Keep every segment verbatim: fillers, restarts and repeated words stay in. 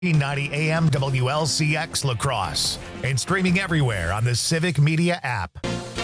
ninety A M W L C X La Crosse and streaming everywhere on the Civic Media app.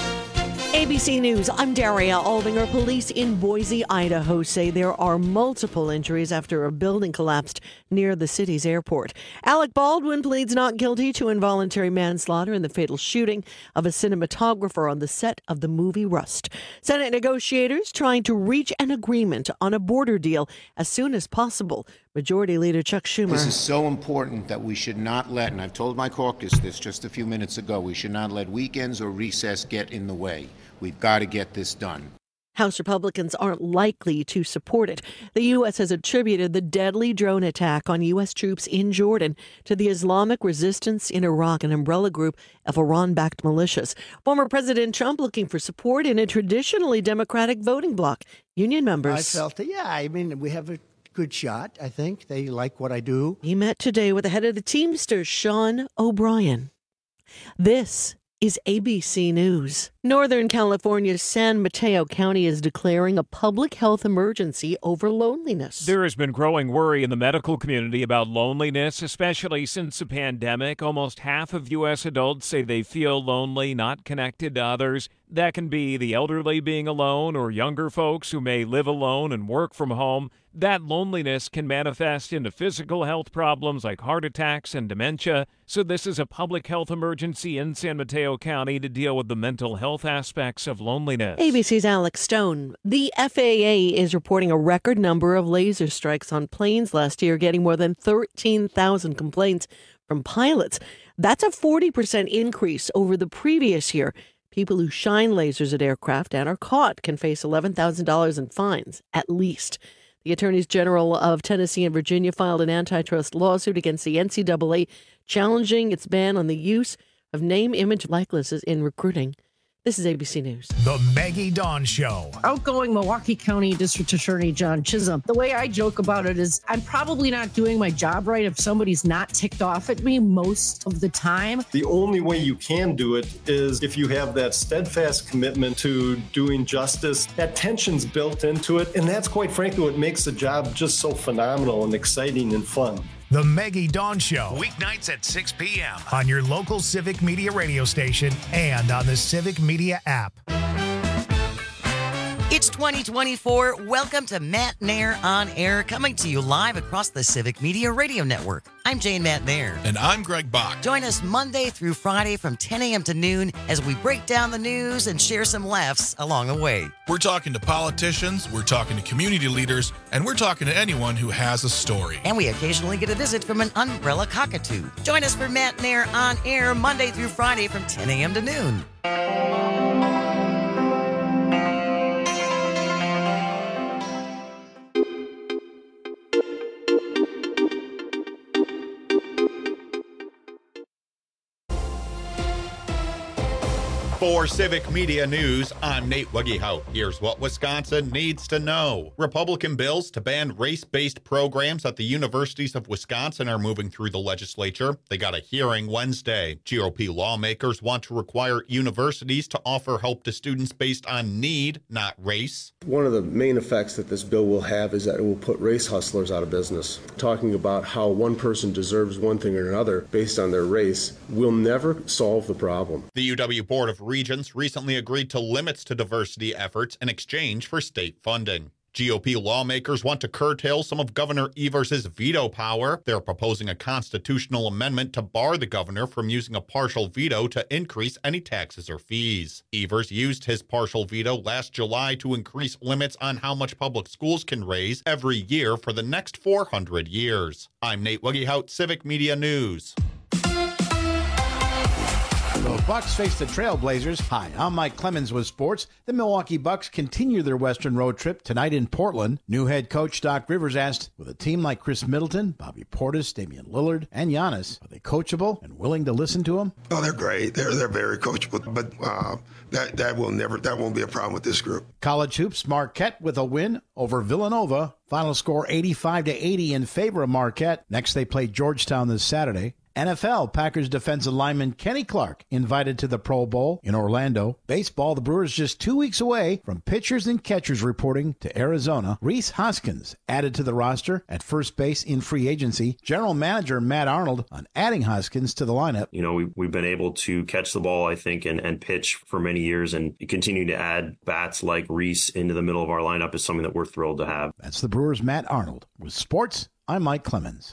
A B C News, I'm Daria Aldinger. Police in Boise, Idaho say there are multiple injuries after a building collapsed near the city's airport. Alec Baldwin pleads not guilty to involuntary manslaughter in the fatal shooting of a cinematographer on the set of the movie Rust. Senate negotiators trying to reach an agreement on a border deal as soon as possible. Majority Leader Chuck Schumer. This is so important that we should not let, and I've told my caucus this just a few minutes ago, we should not let weekends or recess get in the way. We've got to get this done. House Republicans aren't likely to support it. The U S has attributed the deadly drone attack on U S troops in Jordan to the Islamic resistance in Iraq, an umbrella group of Iran-backed militias. Former President Trump looking for support in a traditionally Democratic voting bloc. Union members. I felt it. Yeah, I mean, we have a good shot, I think. They like what I do. He met today with the head of the Teamsters, Sean O'Brien. This is A B C News. Northern California's San Mateo County is declaring a public health emergency over loneliness. There has been growing worry in the medical community about loneliness, especially since the pandemic. Almost half of U S adults say they feel lonely, not connected to others. That can be the elderly being alone or younger folks who may live alone and work from home. That loneliness can manifest into physical health problems like heart attacks and dementia. So this is a public health emergency in San Mateo County to deal with the mental health aspects of loneliness. A B C's Alex Stone. The F A A is reporting a record number of laser strikes on planes last year, getting more than thirteen thousand complaints from pilots. That's a forty percent increase over the previous year. People who shine lasers at aircraft and are caught can face eleven thousand dollars in fines, at least. The attorneys general of Tennessee and Virginia filed an antitrust lawsuit against the N C double A, challenging its ban on the use of name, image, likenesses in recruiting. This is A B C News. The Maggie Dawn Show. Outgoing Milwaukee County District Attorney John Chisholm. The way I joke about it is I'm probably not doing my job right if somebody's not ticked off at me most of the time. The only way you can do it is if you have that steadfast commitment to doing justice. That tension's built into it, and that's quite frankly what makes the job just so phenomenal and exciting and fun. The Maggie Dawn Show, weeknights at six p.m. on your local Civic Media radio station and on the Civic Media app. It's twenty twenty-four. Welcome to Matt Nair on Air, coming to you live across the Civic Media Radio Network. I'm Jane Matt Nair. And I'm Greg Bach. Join us Monday through Friday from ten a.m. to noon as we break down the news and share some laughs along the way. We're talking to politicians, we're talking to community leaders, and we're talking to anyone who has a story. And we occasionally get a visit from an umbrella cockatoo. Join us for Matt Nair on Air Monday through Friday from ten a.m. to noon. For Civic Media News, I'm Nate Wuggehout. Here's what Wisconsin needs to know. Republican bills to ban race-based programs at the universities of Wisconsin are moving through the legislature. They got a hearing Wednesday. G O P lawmakers want to require universities to offer help to students based on need, not race. One of the main effects that this bill will have is that it will put race hustlers out of business. Talking about how one person deserves one thing or another based on their race will never solve the problem. The U W Board of Regents recently agreed to limits to diversity efforts in exchange for state funding. G O P lawmakers want to curtail some of Governor Evers' veto power. They're proposing a constitutional amendment to bar the governor from using a partial veto to increase any taxes or fees. Evers used his partial veto last July to increase limits on how much public schools can raise every year for the next four hundred years. I'm Nate Wuggehout, Civic Media News. The Bucks face the Trailblazers. Hi, I'm Mike Clemens with sports. The Milwaukee Bucks continue their Western road trip tonight in Portland. New head coach Doc Rivers asked, with a team like Chris Middleton, Bobby Portis, Damian Lillard, and Giannis, are they coachable and willing to listen to him? Oh, they're great. They're they're very coachable, but uh, that that will never that won't be a problem with this group. College hoops, Marquette with a win over Villanova. Final score eighty-five to eighty in favor of Marquette. Next, they play Georgetown this Saturday. N F L, Packers defensive lineman Kenny Clark invited to the Pro Bowl in Orlando. Baseball, the Brewers just two weeks away from pitchers and catchers reporting to Arizona. Rhys Hoskins added to the roster at first base in free agency. General Manager Matt Arnold on adding Hoskins to the lineup. You know, we, we've been able to catch the ball, I think, and, and pitch for many years, and continue to add bats like Rhys into the middle of our lineup is something that we're thrilled to have. That's the Brewers' Matt Arnold. With sports, I'm Mike Clemens.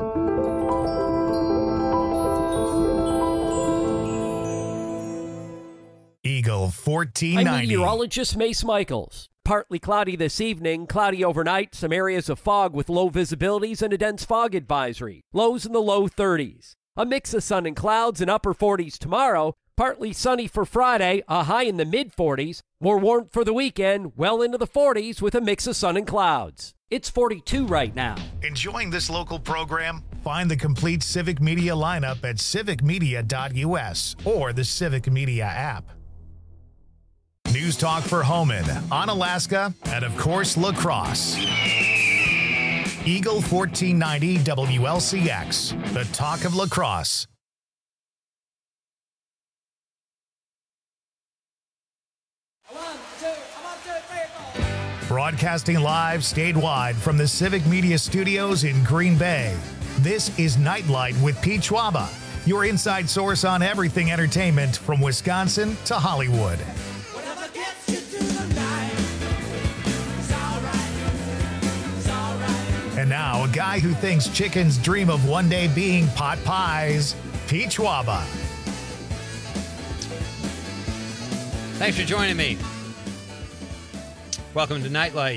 Eagle fourteen ninety. I'm meteorologist Mace Michaels. Partly cloudy this evening, cloudy overnight, some areas of fog with low visibilities and a dense fog advisory. Lows in the low thirties. A mix of sun and clouds in upper forties tomorrow. Partly sunny for Friday, a high in the mid-forties. More warmth for the weekend, well into the forties with a mix of sun and clouds. It's forty-two right now. Enjoying this local program? Find the complete Civic Media lineup at civic media dot u s or the Civic Media app. News Talk for Homan, Onalaska, and of course, La Crosse. Eagle fourteen ninety W L C X, the talk of La Crosse. Broadcasting live statewide from the Civic Media Studios in Green Bay. This is Nightlight with Pete Schwaba, your inside source on everything entertainment from Wisconsin to Hollywood. And now, a guy who thinks chickens dream of one day being pot pies, Pete Schwaba. Thanks for joining me. Welcome to Nightlight.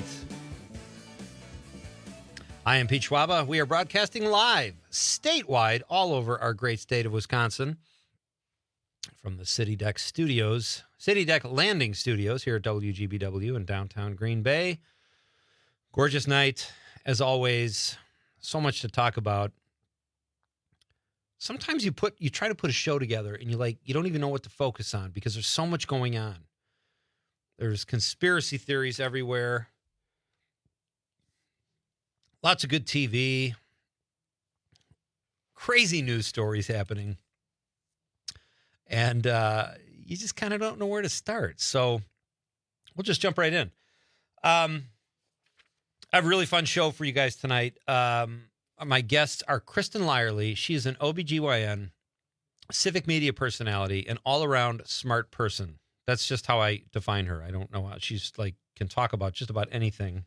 I am Pete Schwaba. We are broadcasting live, statewide, all over our great state of Wisconsin, from the City Deck Studios, City Deck Landing Studios here at W G B W in downtown Green Bay. Gorgeous night. As always, so much to talk about. Sometimes you put you try to put a show together and you like you don't even know what to focus on because there's so much going on. There's conspiracy theories everywhere. Lots of good T V. Crazy news stories happening. And uh, you just kind of don't know where to start. So we'll just jump right in. Um I have a really fun show for you guys tonight. Um, my guests are Kristen Lyerly. She is an O B G Y N, civic media personality, an all-around smart person. That's just how I define her. I don't know how she's like can talk about just about anything.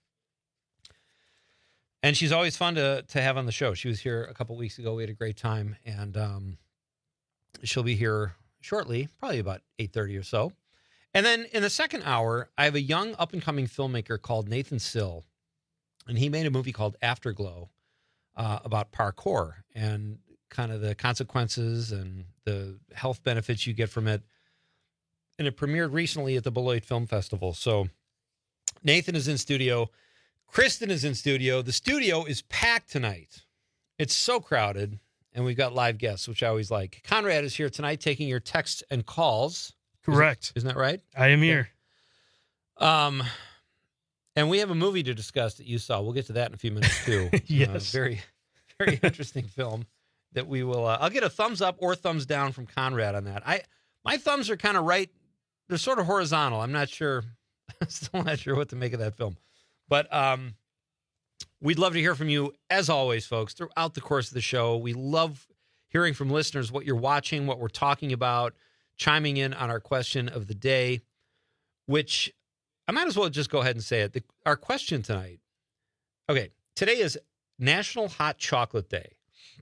And she's always fun to to have on the show. She was here a couple weeks ago. We had a great time, and um, she'll be here shortly, probably about eight thirty or so. And then in the second hour, I have a young up-and-coming filmmaker called Nathan Sill. And he made a movie called Afterglow uh, about parkour and kind of the consequences and the health benefits you get from it. And it premiered recently at the Beloit Film Festival. So Nathan is in studio. Kristen is in studio. The studio is packed tonight. It's so crowded. And we've got live guests, which I always like. Conrad is here tonight taking your texts and calls. Correct. Isn't, isn't that right? I am here. Um... And we have a movie to discuss that you saw. We'll get to that in a few minutes, too. Yes. Uh, very, very interesting film that we will... Uh, I'll get a thumbs up or thumbs down from Conrad on that. I My thumbs are kind of right. They're sort of horizontal. I'm not sure. Still not sure what to make of that film. But um, we'd love to hear from you, as always, folks, throughout the course of the show. We love hearing from listeners what you're watching, what we're talking about, chiming in on our question of the day, which... I might as well just go ahead and say it. The, our question tonight. Okay, today is National Hot Chocolate Day.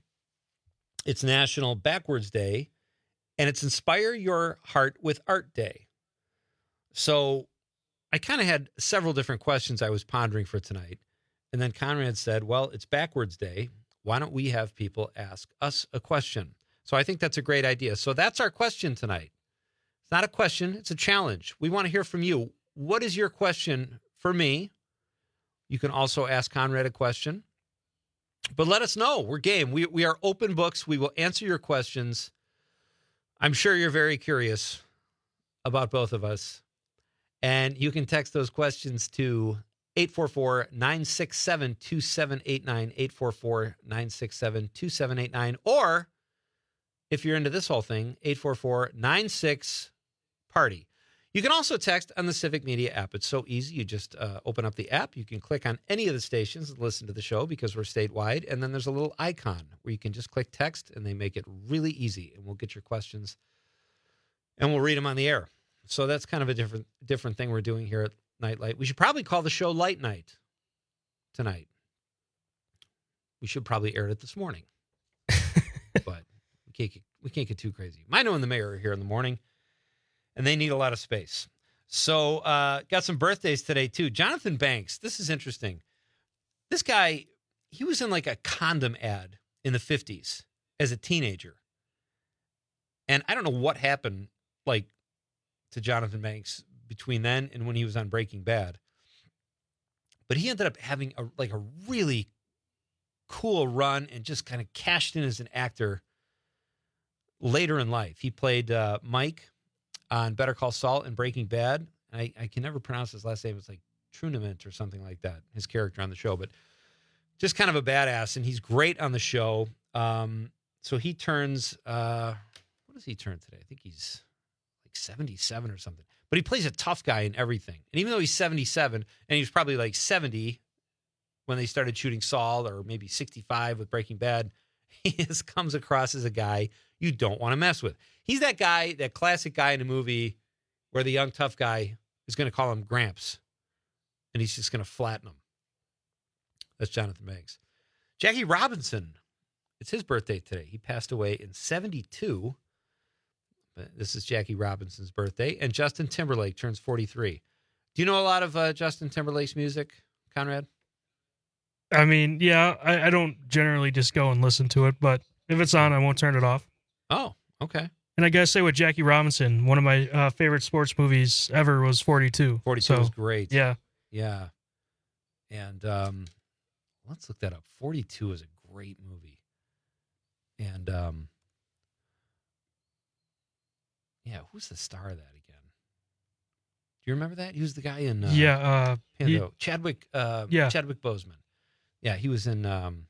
It's National Backwards Day, and it's Inspire Your Heart with Art Day. So I kind of had several different questions I was pondering for tonight. And then Conrad said, well, it's Backwards Day. Why don't we have people ask us a question? So I think that's a great idea. So that's our question tonight. It's not a question. It's a challenge. We want to hear from you. What is your question for me? You can also ask Conrad a question. But let us know. We're game. We we are open books. We will answer your questions. I'm sure you're very curious about both of us. And you can text those questions to eight four four, nine six seven, two seven eight nine, eight four four, nine six seven, two seven eight nine, or if you're into this whole thing, eight four four, nine six, party. You can also text on the Civic Media app. It's so easy. You just uh, open up the app. You can click on any of the stations and listen to the show because we're statewide. And then there's a little icon where you can just click text, and they make it really easy. And we'll get your questions, and we'll read them on the air. So that's kind of a different different thing we're doing here at Nightlight. We should probably call the show Light Night tonight. We should probably air it this morning. But we can't, get, we can't get too crazy. Mino and the mayor are here in the morning, and they need a lot of space. So uh, got some birthdays today, too. Jonathan Banks, this is interesting. This guy, he was in like a condom ad in the fifties as a teenager. And I don't know what happened like to Jonathan Banks between then and when he was on Breaking Bad. But he ended up having a like a really cool run and just kind of cashed in as an actor later in life. He played uh, Mike on Better Call Saul and Breaking Bad. I, I can never pronounce his last name. It's like Trunament or something like that, his character on the show. But just kind of a badass, and he's great on the show. Um, so he turns, uh, what does he turn today? I think he's like seventy-seven or something. But he plays a tough guy in everything. And even though he's seventy-seven, and he was probably like seventy when they started shooting Saul, or maybe sixty-five with Breaking Bad, he just comes across as a guy you don't want to mess with. He's that guy, that classic guy in a movie where the young tough guy is going to call him Gramps, and he's just going to flatten him. That's Jonathan Banks. Jackie Robinson, it's his birthday today. He passed away in seventy-two. But this is Jackie Robinson's birthday. And Justin Timberlake turns forty-three. Do you know a lot of uh, Justin Timberlake's music, Conrad? I mean, yeah, I, I don't generally just go and listen to it, but if it's on, I won't turn it off. Oh, okay. And I gotta say, with Jackie Robinson, one of my uh, favorite sports movies ever was forty-two. forty-two so, was great. Yeah. Yeah. And um, let's look that up. forty-two is a great movie. And um, yeah, who's the star of that again? Do you remember that? He was the guy in uh, yeah, uh, Pando. he, Chadwick. Uh, yeah. Chadwick Boseman. Yeah, he was in. Um,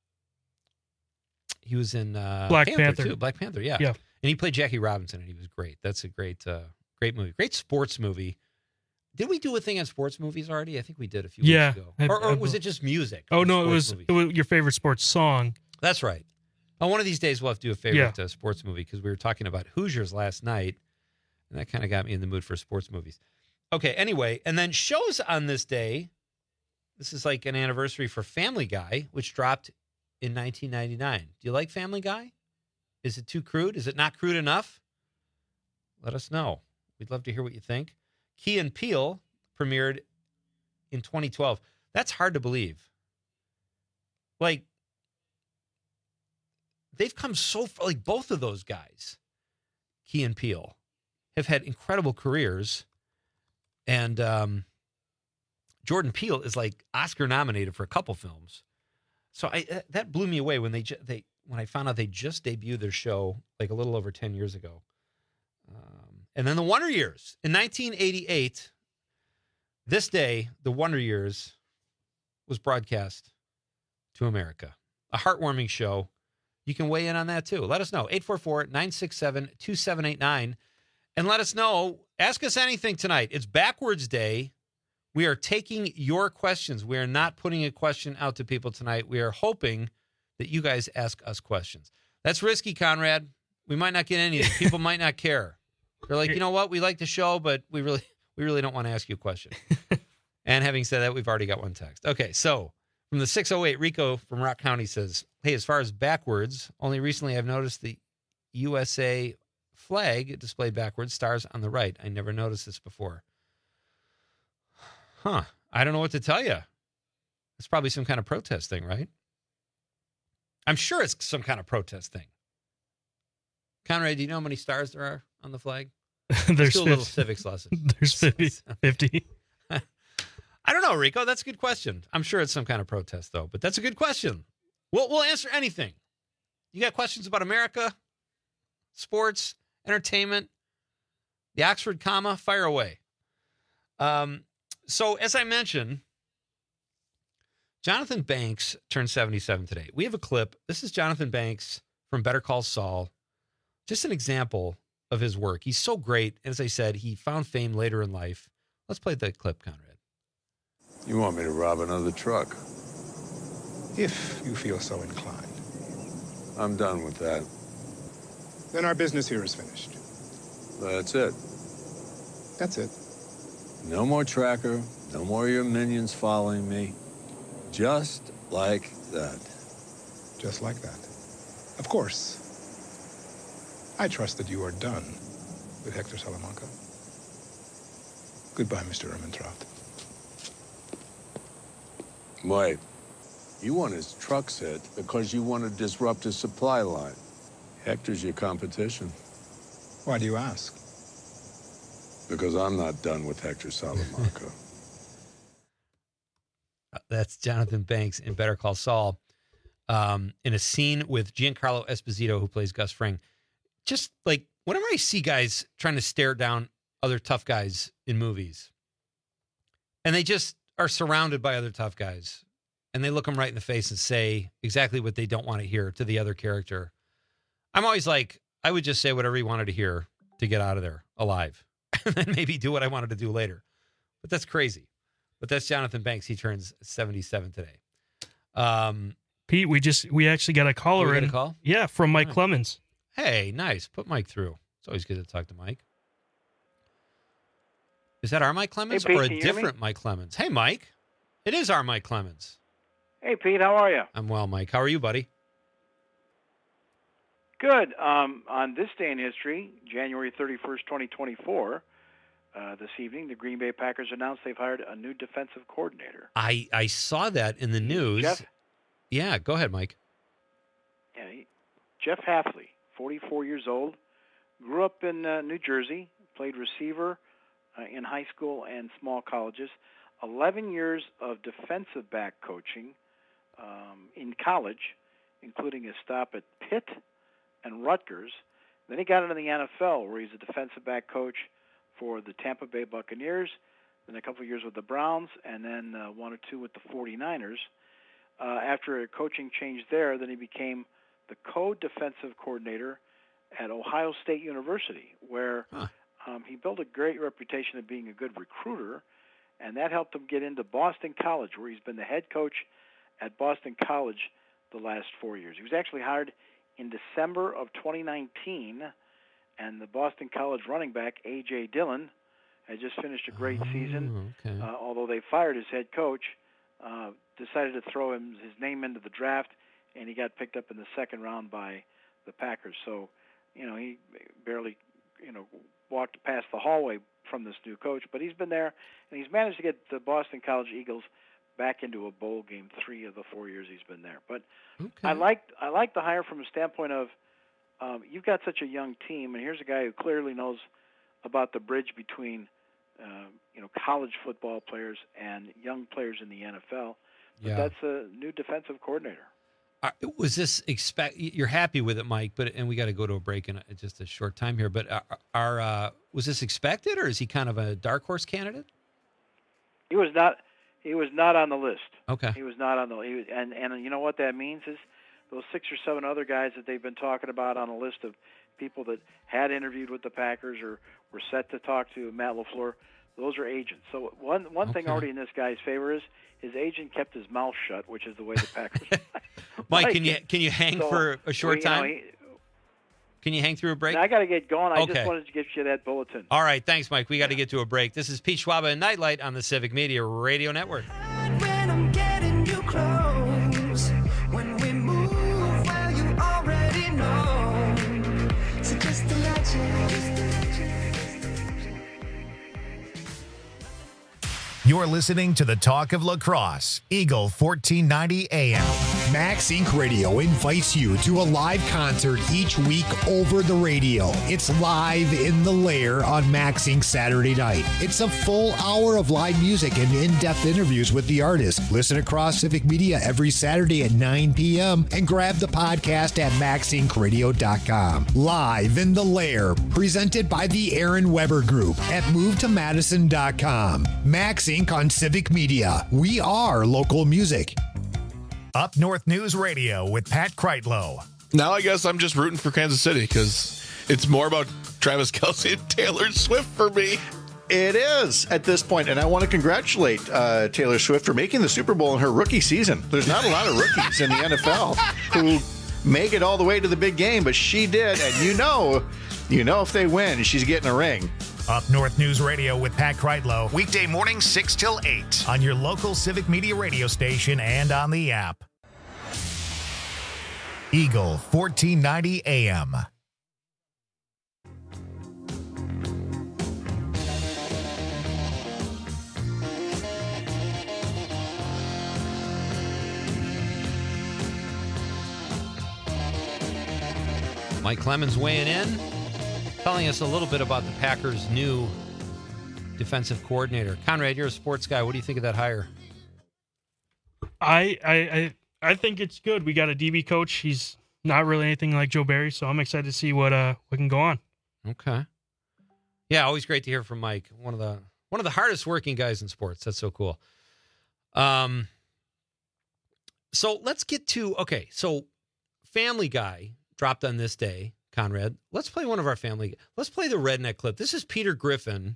he was in uh, Black Panther, Panther too. Black Panther. Yeah. Yeah. And he played Jackie Robinson, and he was great. That's a great, uh, great movie. Great sports movie. Did we do a thing on sports movies already? I think we did a few yeah, weeks ago. I, Or, or I, was it just music? Oh no, it was, movie? it was your favorite sports song. That's right. Oh, one of these days we'll have to do a favorite Yeah. uh, sports movie because we were talking about Hoosiers last night, and that kind of got me in the mood for sports movies. Okay, anyway, and then shows on this day. This is like an anniversary for Family Guy, which dropped in nineteen ninety-nine. Do you like Family Guy? Is it too crude? Is it not crude enough? Let us know. We'd love to hear what you think. Key and Peele premiered in twenty twelve. That's hard to believe. Like, they've come so far. Like, both of those guys, Key and Peele, have had incredible careers. And um, Jordan Peele is like Oscar nominated for a couple films. So I that blew me away when they they when I found out they just debuted their show like a little over ten years ago. Um, and then the Wonder Years in nineteen eighty-eight. This day, the Wonder Years was broadcast to America. A heartwarming show. You can weigh in on that too. Let us know. eight four four, nine six seven, two seven eight nine. And let us know. Ask us anything tonight. It's Backwards Day. We are taking your questions. We are not putting a question out to people tonight. We are hoping that you guys ask us questions. That's risky, Conrad. We might not get anything. People might not care. They're like, you know what? We like the show, but we really we really don't want to ask you a question. And having said that, we've already got one text. Okay, so from the six oh eight, Rico from Rock County says, hey, as far as backwards, only recently I've noticed the U S A flag displayed backwards, stars on the right. I never noticed this before. Huh. I don't know what to tell you. It's probably some kind of protest thing, right? I'm sure it's some kind of protest thing. Conrad, do you know how many stars there are on the flag? There's do a little civics lesson. There's fifty. fifty. I don't know, Rico. That's a good question. I'm sure it's some kind of protest, though. But that's a good question. We'll, we'll answer anything. You got questions about America, sports, entertainment, the Oxford comma? Fire away. Um, so, as I mentioned, Jonathan Banks turned seventy-seven today. We have a clip. This is Jonathan Banks from Better Call Saul. just an example of his work. He's so great. As I said, he found fame later in life. Let's play the clip, Conrad. You want me to rob another truck? If you feel so inclined. I'm done with that. Then our business here is finished. That's it. That's it. No more tracker, no more of your minions following me. Just like that. Just like that. Of course. I trust that you are done with Hector Salamanca. Goodbye, Mister Ermintrout. Wait. You want his trucks hit because you want to disrupt his supply line. Hector's your competition. Why do you ask? Because I'm not done with Hector Salamanca. That's Jonathan Banks in Better Call Saul. Um, in a scene with Giancarlo Esposito, who plays Gus Fring. Just like whenever I see guys trying to stare down other tough guys in movies, and they just are surrounded by other tough guys, and they look them right in the face and say exactly what they don't want to hear to the other character, I'm always like, I would just say whatever he wanted to hear to get out of there alive, and then maybe do what I wanted to do later. But that's crazy. But that's Jonathan Banks. He turns seventy-seven today. Um, Pete, we just we actually got a caller we got in. a call? Yeah, from Mike Nice. Clemens. Hey, nice. Put Mike through. It's always good to talk to Mike. Is that our Mike Clemens Hey, Pete, or a can you hear me? different Mike Clemens? Hey, Mike. It is our Mike Clemens. Hey, Pete, how are you? I'm well, Mike. How are you, buddy? Good. Um, on this day in history, January thirty-first, twenty twenty-four, uh, this evening, the Green Bay Packers announced they've hired a new defensive coordinator. I, I saw that in the news. Jeff? Yeah, go ahead, Mike. Yeah, he, Jeff Hafley, forty-four years old, grew up in uh, New Jersey, played receiver uh, in high school and small colleges, eleven years of defensive back coaching um, in college, including a stop at Pitt and Rutgers. Then he got into the N F L, where he's a defensive back coach for the Tampa Bay Buccaneers, then a couple of years with the Browns, and then uh, one or two with the forty-niners. Uh, after a coaching change there, then he became the co-defensive coordinator at Ohio State University, where huh. um, he built a great reputation of being a good recruiter, and that helped him get into Boston College, where he's been the head coach at Boston College the last four years. He was actually hired in December of twenty nineteen, and the Boston College running back, A J. Dillon, had just finished a great season. Okay. Uh, although they fired his head coach, uh, decided to throw him his name into the draft, and he got picked up in the second round by the Packers. So, you know, he barely, you know, walked past the hallway from this new coach, but he's been there, and he's managed to get the Boston College Eagles back into a bowl game three of the four years he's been there. But okay. I like I like the hire from a standpoint of um, you've got such a young team, and here's a guy who clearly knows about the bridge between uh, you know college football players and young players in the N F L. But Yeah. that's a new defensive coordinator. Uh, was this expect? You're happy with it, Mike? But and we got to go to a break in a, just a short time here. But are, are uh, was this expected, or is he kind of a dark horse candidate? He was not. He was not on the list. Okay. He was not on the. He was, and and you know what that means is those six or seven other guys that they've been talking about on a list of people that had interviewed with the Packers or were set to talk to Matt LaFleur. Those are agents. So one one thing Okay. already in this guy's favor is his agent kept his mouth shut, which is the way the Packers. Mike, like can you it. can you hang So, for a short well, you know, time? he- Can you hang through a break? I got to get going. I Okay. just wanted to get you that bulletin. All right, thanks, Mike. We got to get to a break. This is Pete Schwaba and Nightlight on the Civic Media Radio Network. When I'm getting you close, when we move, well, you already know. So just imagine. You're listening to the Talk of Lacrosse, Eagle fourteen ninety A M. Max Inc Radio invites you to a live concert each week over the radio. It's Live in the Lair on Max Inc Saturday night. It's a full hour of live music and in-depth interviews with the artist. Listen across Civic Media every Saturday at nine p.m. and grab the podcast at max inc radio dot com. Live in the Lair, presented by the Aaron Weber Group at move to madison dot com. Max Inc on Civic Media. We are local music. Up North News Radio with Pat Kreitlow. Now I guess I'm just rooting for Kansas City because It's more about Travis Kelce and Taylor Swift for me. It is at this point, and I want to congratulate uh, Taylor Swift for making the Super Bowl in her rookie season. There's not a lot of rookies in the N F L who make it all the way to the big game, but she did, and you know, you know if they win, she's getting a ring. Up North News Radio with Pat Kreitlow, weekday morning six till eight on your local Civic Media radio station and on the app. Eagle fourteen ninety A M. Mike Clemens weighing in, telling us a little bit about the Packers' new defensive coordinator. Conrad, you're a sports guy. What do you think of that hire? I I I, I think it's good. We got a D B coach. He's not really anything like Joe Barry, so I'm excited to see what uh what can go on. Okay. Yeah, always great to hear from Mike. One of the one of the hardest working guys in sports. That's so cool. Um. So let's get to okay. So Family Guy dropped on this day, Conrad. Let's play one of our family. Let's play the redneck clip. This is Peter Griffin.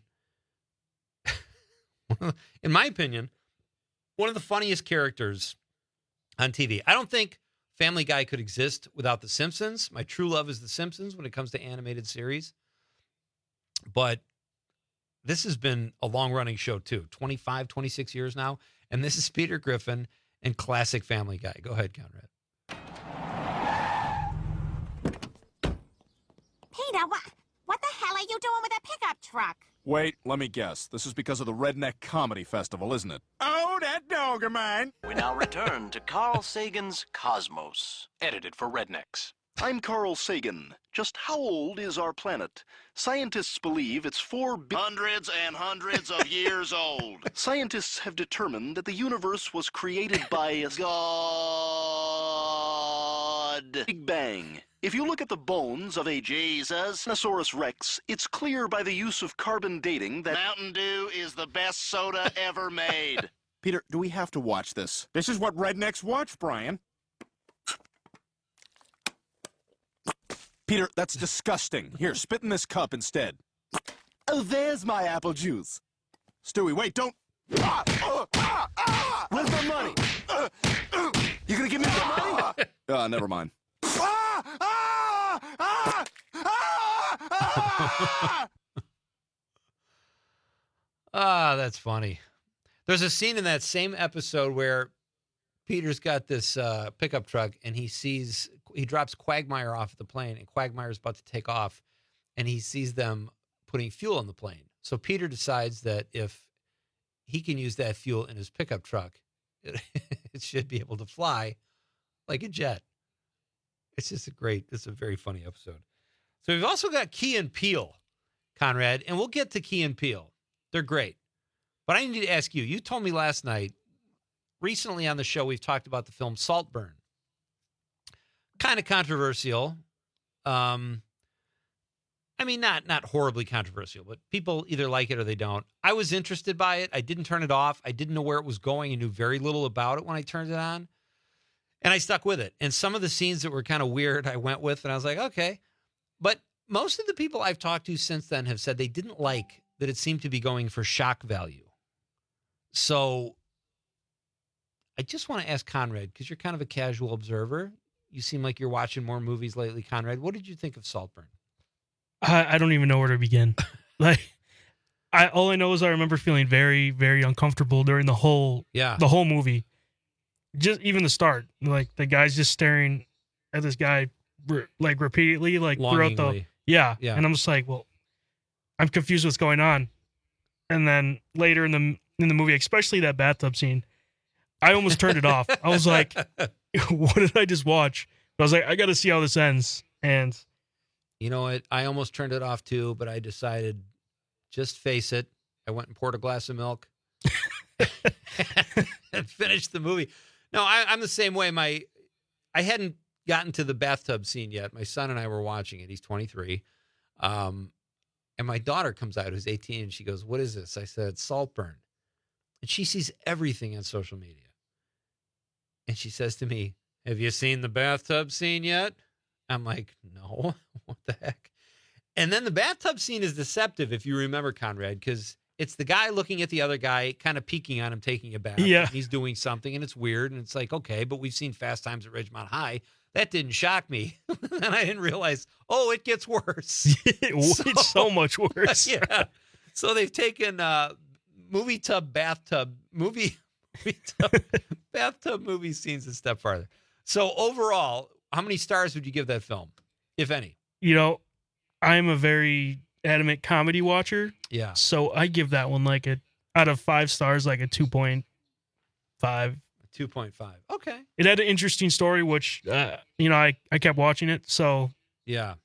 In my opinion, one of the funniest characters on T V. I don't think Family Guy could exist without The Simpsons. My true love is The Simpsons when it comes to animated series. But this has been a long-running show, too. twenty-five, twenty-six years now. And this is Peter Griffin and classic Family Guy. Go ahead, Conrad. Peter, what, what the hell are you doing with a pickup truck? Wait, let me guess. This is because of the Redneck Comedy Festival, isn't it? Oh, that dog of mine. We now return to Carl Sagan's Cosmos, edited for rednecks. I'm Carl Sagan. Just how old is our planet? Scientists believe it's four bi- Hundreds and hundreds of years old. Scientists have determined that the universe was created by a God. Big Bang. If you look at the bones of a Jesus Tyrannosaurus Rex, it's clear by the use of carbon dating that Mountain Dew is the best soda ever made. Peter, do we have to watch this? This is what rednecks watch, Brian. Peter, that's disgusting. Here, spit in this cup instead. Oh, there's my apple juice. Stewie, wait, don't... Ah, uh, ah, ah, where's my money? Uh, uh, you gonna give me the money? Uh, never mind. Ah, ah, ah, ah, ah! Ah, that's funny. There's a scene in that same episode where Peter's got this uh, pickup truck and he sees, he drops Quagmire off the plane and Quagmire's about to take off and he sees them putting fuel in the plane. So Peter decides that if he can use that fuel in his pickup truck, it, it should be able to fly like a jet. It's just a great, it's a very funny episode. So we've also got Key and Peele, Conrad, and we'll get to Key and Peele. They're great. But I need to ask you, you told me last night, recently on the show, we've talked about the film Saltburn. Kind of controversial. Um, I mean, not not horribly controversial, but people either like it or they don't. I was interested by it. I didn't turn it off. I didn't know where it was going. I knew very little about it when I turned it on. And I stuck with it. And some of the scenes that were kind of weird, I went with, and I was like, okay. But most of the people I've talked to since then have said they didn't like that it seemed to be going for shock value. So I just want to ask Conrad, because you're kind of a casual observer. You seem like you're watching more movies lately, Conrad. What did you think of Saltburn? I, I don't even know where to begin. Like, I all I know is I remember feeling very, very uncomfortable during the whole, yeah. the whole movie. Just even the start, like the guy's just staring at this guy, re- like repeatedly, like throughout the, yeah, yeah. And I'm just like, well, I'm confused what's going on. And then later in the in the movie, especially that bathtub scene, I almost turned it off. I was like, what did I just watch? But I was like, I got to see how this ends. And you know what? I almost turned it off too, but I decided, just face it. I went and poured a glass of milk and finished the movie. No, I, I'm the same way. My, I hadn't gotten to the bathtub scene yet. My son and I were watching it. He's twenty-three. Um, and my daughter comes out, who's eighteen, and she goes, what is this? I said, Saltburn. And she sees everything on social media. And she says to me, have you seen the bathtub scene yet? I'm like, no, what the heck? And then the bathtub scene is deceptive, if you remember, Conrad, because it's the guy looking at the other guy, kind of peeking on him, taking a bath. Yeah. And he's doing something, and it's weird. And it's like, okay, but we've seen Fast Times at Ridgemont High. That didn't shock me. And I didn't realize, oh, it gets worse. It's so, so much worse. Yeah. So they've taken uh, movie tub, bathtub, movie, movie tub, bathtub movie scenes a step farther. So overall, how many stars would you give that film, if any? You know, I'm a very adamant comedy watcher. Yeah. So I give that one like a, out of five stars, like a two point five. two point five. Okay. It had an interesting story, which, uh, you know, I, I kept watching it. So Yeah.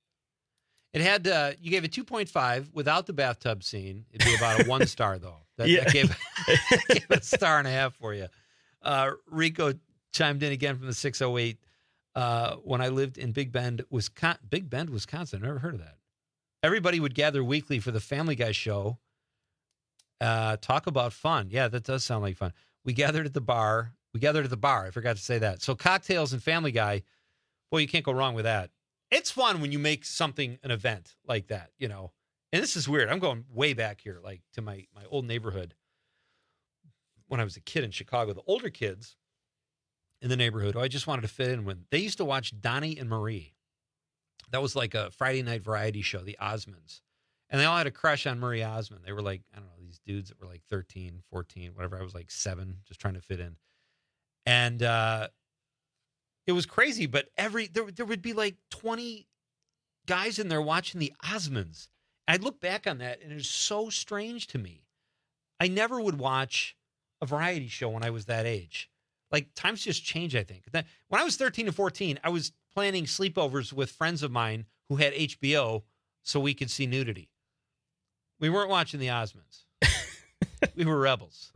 It had, uh, you gave it two point five without the bathtub scene. It'd be about a one star, though. That, Yeah. that gave, gave it a star and a half for you. Uh, Rico chimed in again from the six oh eight. Uh, when I lived in Big Bend, Wisconsin, Big Bend, Wisconsin. Never heard of that. Everybody would gather weekly for the Family Guy show. Uh, talk about fun. Yeah, that does sound like fun. We gathered at the bar. We gathered at the bar. I forgot to say that. So cocktails and Family Guy. Boy, you can't go wrong with that. It's fun when you make something an event like that, you know. And this is weird. I'm going way back here, like to my my old neighborhood when I was a kid in Chicago. The older kids in the neighborhood who I just wanted to fit in with, they used to watch Donnie and Marie. That was like a Friday night variety show, the Osmonds. And they all had a crush on Marie Osmond. They were like, I don't know, these dudes that were like thirteen, fourteen, whatever. I was like seven, just trying to fit in. And uh, it was crazy, but every there, there would be like twenty guys in there watching the Osmonds. And I look back on that, and it's so strange to me. I never would watch a variety show when I was that age. Like, times just change, I think. When I was thirteen and fourteen, I was planning sleepovers with friends of mine who had H B O so we could see nudity. We weren't watching the Osmonds. We were rebels.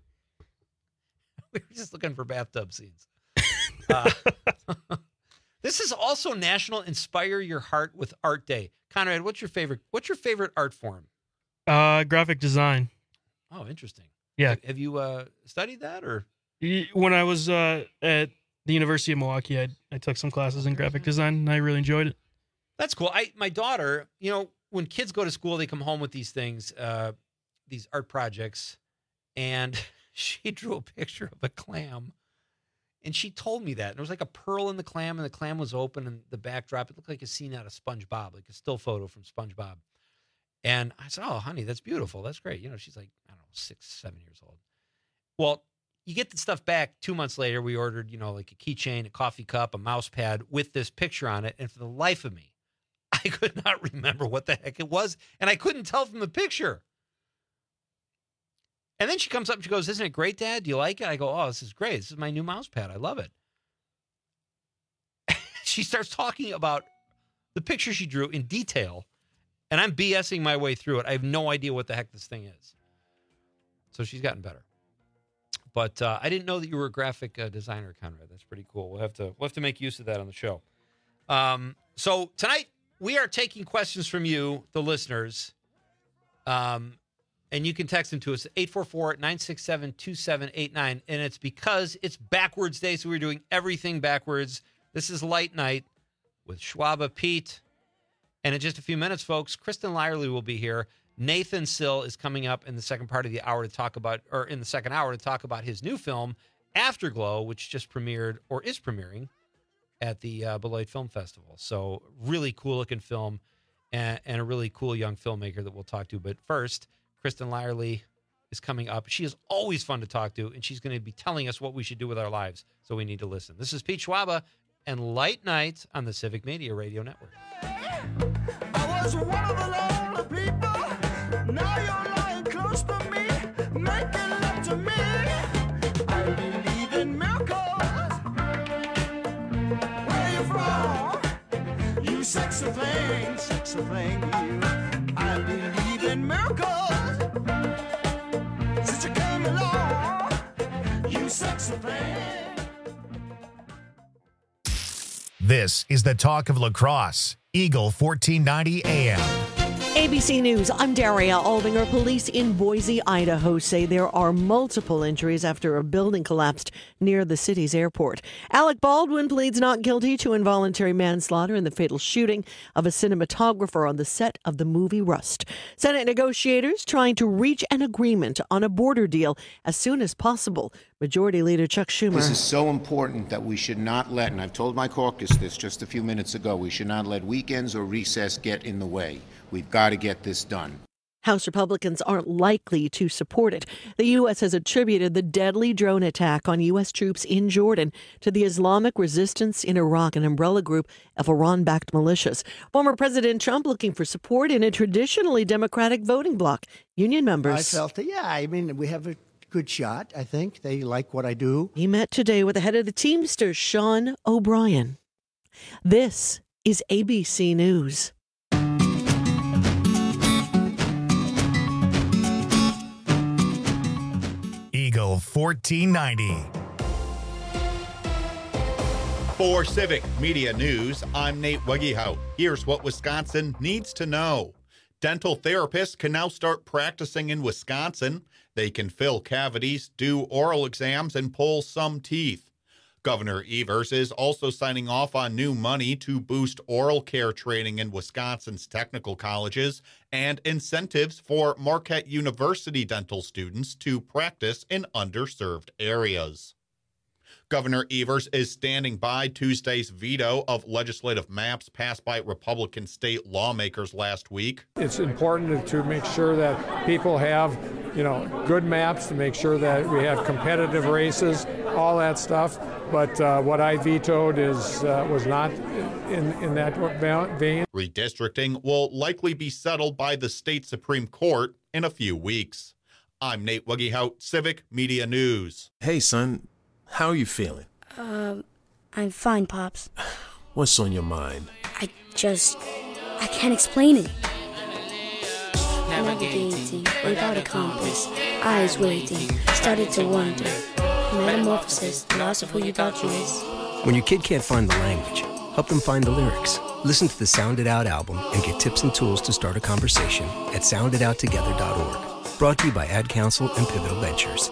We were just looking for bathtub scenes. Uh, this is also National Inspire Your Heart with Art Day. Conrad, what's your favorite? What's your favorite art form? Uh, graphic design. Oh, interesting. Yeah. Have you uh, studied that, or? When I was uh, at the University of Milwaukee, I, I took some classes in graphic design, and I really enjoyed it. That's cool. I my daughter, you know, when kids go to school, they come home with these things, uh, these art projects, and she drew a picture of a clam, and she told me that. And there was like a pearl in the clam, and the clam was open, and the backdrop, it looked like a scene out of SpongeBob, like a still photo from SpongeBob. And I said, oh, honey, that's beautiful. That's great. You know, she's like, I don't know, six, seven years old. Well, you get the stuff back two months later. We ordered, you know, like a keychain, a coffee cup, a mouse pad with this picture on it. And for the life of me, I could not remember what the heck it was. And I couldn't tell from the picture. And then she comes up and she goes, isn't it great, Dad? Do you like it? I go, oh, this is great. This is my new mouse pad. I love it. She starts talking about the picture she drew in detail. And I'm BSing my way through it. I have no idea what the heck this thing is. So she's gotten better. But uh, I didn't know that you were a graphic uh, designer, Conrad. That's pretty cool. We'll have to we'll have to make use of that on the show. Um, so tonight we are taking questions from you, the listeners, um, and you can text them to us at eight four four, nine six seven, two seven eight nine. And it's because it's backwards day, so we're doing everything backwards. This is Light Night with Schwaba Pete, and in just a few minutes, folks, Kristen Lyerly will be here. Nathan Sill is coming up in the second part of the hour to talk about, or in the second hour to talk about his new film, Afterglow, which just premiered or is premiering at the uh, Beloit Film Festival. So really cool looking film and, and a really cool young filmmaker that we'll talk to. But first, Kristen Lyerly is coming up. She is always fun to talk to, and she's going to be telling us what we should do with our lives. So we need to listen. This is Pete Schwaba and Light Night on the Civic Media Radio Network. I was one of the lonely people. Now you're lying close to me, making love to me. I believe in miracles. Where you from? You sexy thing, sexy thing, you. I believe in miracles. Since you came along, you sexy thing. This is the talk of lacrosse. Eagle fourteen ninety A M. A B C News, I'm Daria Aldinger. Police in Boise, Idaho say there are multiple injuries after a building collapsed near the city's airport. Alec Baldwin pleads not guilty to involuntary manslaughter in the fatal shooting of a cinematographer on the set of the movie Rust. Senate negotiators trying to reach an agreement on a border deal as soon as possible. Majority Leader Chuck Schumer. This is so important that we should not let, and I've told my caucus this just a few minutes ago, we should not let weekends or recess get in the way. We've got to get this done. House Republicans aren't likely to support it. The U S has attributed the deadly drone attack on U S troops in Jordan to the Islamic resistance in Iraq, an umbrella group of Iran-backed militias. Former President Trump looking for support in a traditionally Democratic voting bloc. Union members. I felt it. Yeah, I mean, we have a good shot, I think. They like what I do. He met today with the head of the Teamsters, Sean O'Brien. This is A B C News. Eagle fourteen ninety. For Civic Media News, I'm Nate Wegehout. Here's what Wisconsin needs to know. Dental therapists can now start practicing in Wisconsin. They can fill cavities, do oral exams, and pull some teeth. Governor Evers is also signing off on new money to boost oral care training in Wisconsin's technical colleges and incentives for Marquette University dental students to practice in underserved areas. Governor Evers is standing by Tuesday's veto of legislative maps passed by Republican state lawmakers last week. It's important to make sure that people have, you know, good maps, to make sure that we have competitive races, all that stuff. But uh, what I vetoed is uh, was not in, in that vein. Redistricting will likely be settled by the state Supreme Court in a few weeks. I'm Nate Wegehout, Civic Media News. Hey, son. How are you feeling? Um, I'm fine, Pops. What's on your mind? I just... I can't explain it. Navigating without a compass, eyes waiting, started to wonder. Metamorphosis, the loss of who you thought you is. When your kid can't find the language, help them find the lyrics. Listen to the Sound It Out album and get tips and tools to start a conversation at sound it out together dot org. Brought to you by Ad Council and Pivotal Ventures.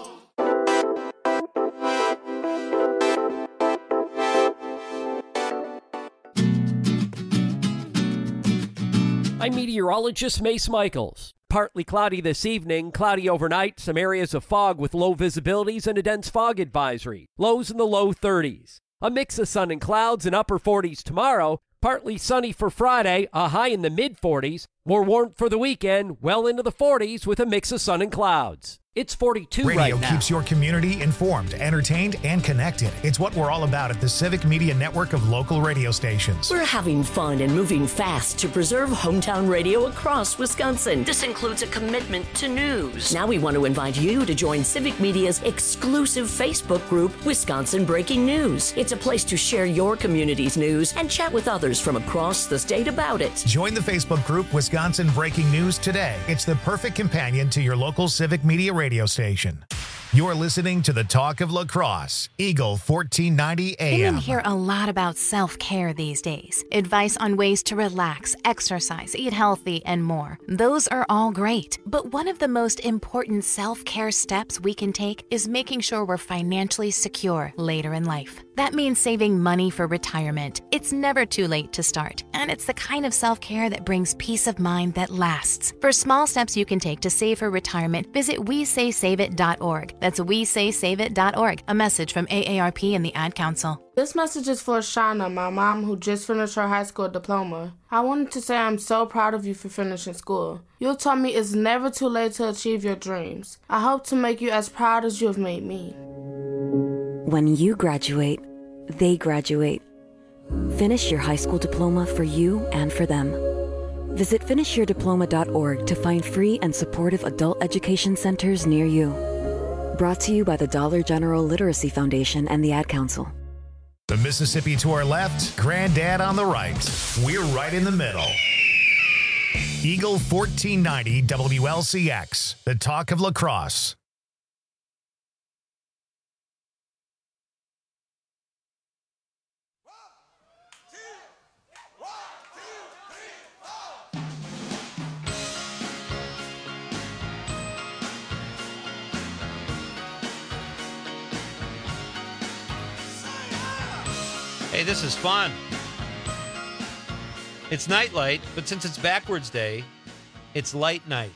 I'm meteorologist Mace Michaels. Partly cloudy this evening, cloudy overnight, some areas of fog with low visibilities and a dense fog advisory. Lows in the low thirties. A mix of sun and clouds in upper forties tomorrow. Partly sunny for Friday, a high in the mid forties. More warmth for the weekend, well into the forties with a mix of sun and clouds. It's forty-two Radio right now. keeps your community informed, entertained, and connected. It's what we're all about at the Civic Media Network of local radio stations. We're having fun and moving fast to preserve hometown radio across Wisconsin. This includes a commitment to news. Now we want to invite you to join Civic Media's exclusive Facebook group, Wisconsin Breaking News. It's a place to share your community's news and chat with others from across the state about it. Join the Facebook group Wisconsin Breaking News today. It's the perfect companion to your local Civic Media radio station. You're listening to the Talk of La Crosse, Eagle fourteen ninety A M. Women hear a lot about self-care these days. Advice on ways to relax, exercise, eat healthy, and more. Those are all great. But one of the most important self-care steps we can take is making sure we're financially secure later in life. That means saving money for retirement. It's never too late to start, and it's the kind of self-care that brings peace of mind that lasts. For small steps you can take to save for retirement, visit we say save it dot org. That's we say save it dot org. A message from A A R P and the Ad Council. This message is for Shauna, my mom, who just finished her high school diploma. I wanted to say I'm so proud of you for finishing school. You told me it's never too late to achieve your dreams. I hope to make you as proud as you have made me. When you graduate, they graduate. Finish your high school diploma for you and for them. Visit finish your diploma dot org to find free and supportive adult education centers near you. Brought to you by the Dollar General Literacy Foundation and the Ad Council. The Mississippi to our left, Granddad on the right. We're right in the middle. Eagle fourteen ninety W L C X, the Talk of La Crosse. Hey, this is fun. It's Nightlight, but since it's backwards day, it's Light Night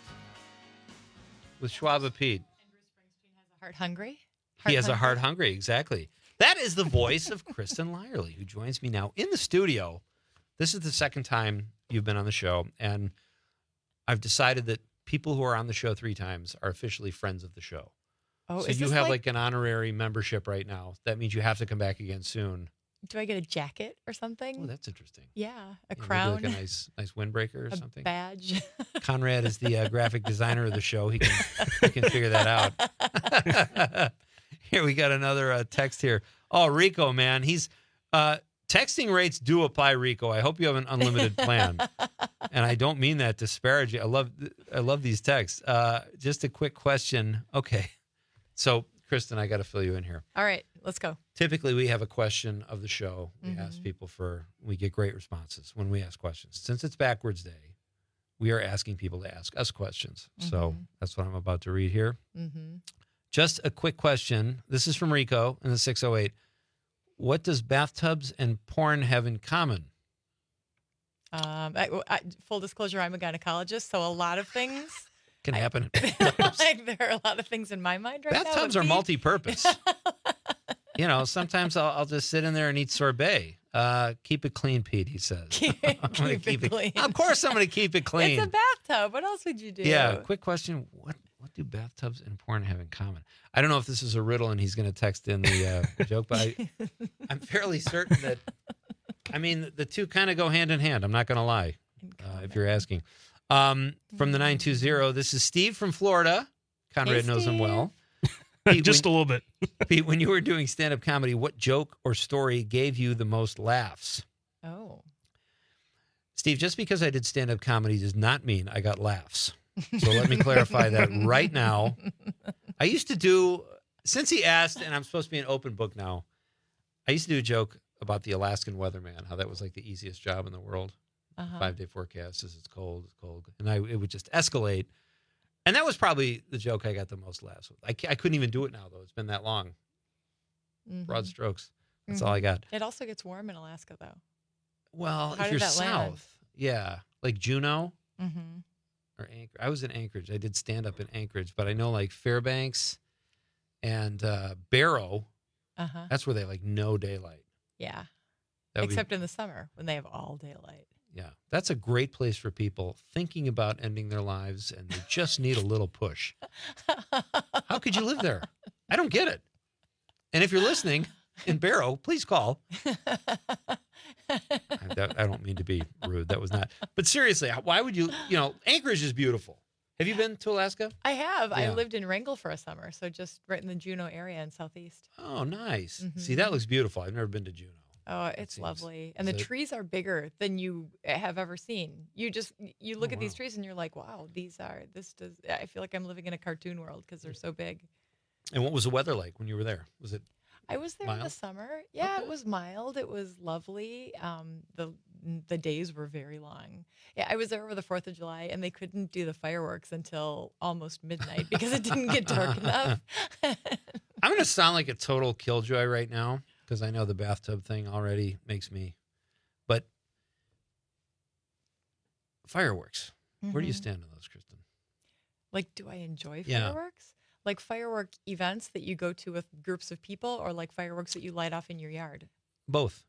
with Schwab Pete. Heart hungry? He has a heart hungry, exactly. That is the voice of Kristen Lyerly, who joins me now in the studio. This is the second time you've been on the show, and I've decided that people who are on the show three times are officially friends of the show. Oh, so is you this have like- like an honorary membership right now. That means you have to come back again soon. Do I get a jacket or something? Oh, that's interesting. Yeah, a Yeah, maybe crown. like a nice, nice windbreaker or a something. badge. Conrad is the uh, graphic designer of the show. He can he can figure that out. Here we got another uh, text here. Oh, Rico, man, he's uh, texting rates do apply, Rico. I hope you have an unlimited plan, and I don't mean that disparaging. I love I love these texts. Uh, just a quick question. Okay, so Kristen, I got to fill you in here. All right, let's go. Typically, we have a question of the show. We Mhm. ask people for, we get great responses when we ask questions. Since it's backwards day, we are asking people to ask us questions. So Mhm. that's what I'm about to read here. Mm-hmm. Just a quick question. This is from Rico in the six oh eight. What does bathtubs and porn have in common? Um, I, I, full disclosure, I'm a gynecologist, so a lot of things Can happen. like there are a lot of things in my mind right now. Bathtubs but are Pete- multi-purpose. You know, sometimes I'll, I'll just sit in there and eat sorbet. Uh, keep it clean, Pete, he says. Keep, I'm gonna keep it clean. Of course I'm going to keep it clean. It's a bathtub. What else would you do? Yeah, quick question. What what do bathtubs and porn have in common? I don't know if this is a riddle and he's going to text in the uh, joke, but I, I'm fairly certain that, I mean, the two kind of go hand in hand. I'm not going to lie, uh, if you're asking. Um, from the nine two zero, this is Steve from Florida. Conrad Hey, knows him Steve. well. Pete, Just when- a little bit. Pete, when you were doing stand-up comedy, what joke or story gave you the most laughs? Oh. Steve, just because I did stand-up comedy does not mean I got laughs. So let me clarify that right now. I used to do, since he asked, and I'm supposed to be an open book now, I used to do a joke about the Alaskan weatherman, how that was like the easiest job in the world. Uh-huh. Five-day forecast says it's cold, it's cold. And I, it would just escalate. And that was probably the joke I got the most laughs with. I, ca- I couldn't even do it now, though. It's been that long. Mhm. Broad strokes. That's Mhm. all I got. It also gets warm in Alaska, though. Well, How if did you're that south, land? yeah, like Juneau Mm-hmm. or Anchorage. I was in Anchorage. I did stand up in Anchorage, but I know like Fairbanks and uh, Barrow. Uh-huh. That's where they have like no daylight. Yeah. That would be- Except in the summer when they have all daylight. Yeah, that's a great place for people thinking about ending their lives, and they just need a little push. How could you live there? I don't get it. And if you're listening in Barrow, please call. I, that, I don't mean to be rude. That was not. But seriously, why would you? You know, Anchorage is beautiful. Have you been to Alaska? I have. I Yeah. lived in Wrangell for a summer, so just right in the Juneau area in southeast. Oh, nice. Mhm. See, that looks beautiful. I've never been to Juneau. Oh, it's lovely. And the is it- trees are bigger than you have ever seen. You just you look Oh, at these wow. trees and you're like, wow, these are this does I feel like I'm living in a cartoon world because they're so big. And what was the weather like when you were there? Was it? I was there in the Mild? summer. Yeah, it was mild. It was lovely. Um, the the days were very long. Yeah, I was there over the Fourth of July, and they couldn't do the fireworks until almost midnight because it didn't get dark enough. I'm going to sound like a total killjoy right now because I know the bathtub thing already makes me. But fireworks. Where do you Mhm. stand on those, Kristen? Like, do I enjoy Yeah. fireworks? Like firework events that you go to with groups of people, or like fireworks that you light off in your yard? Both.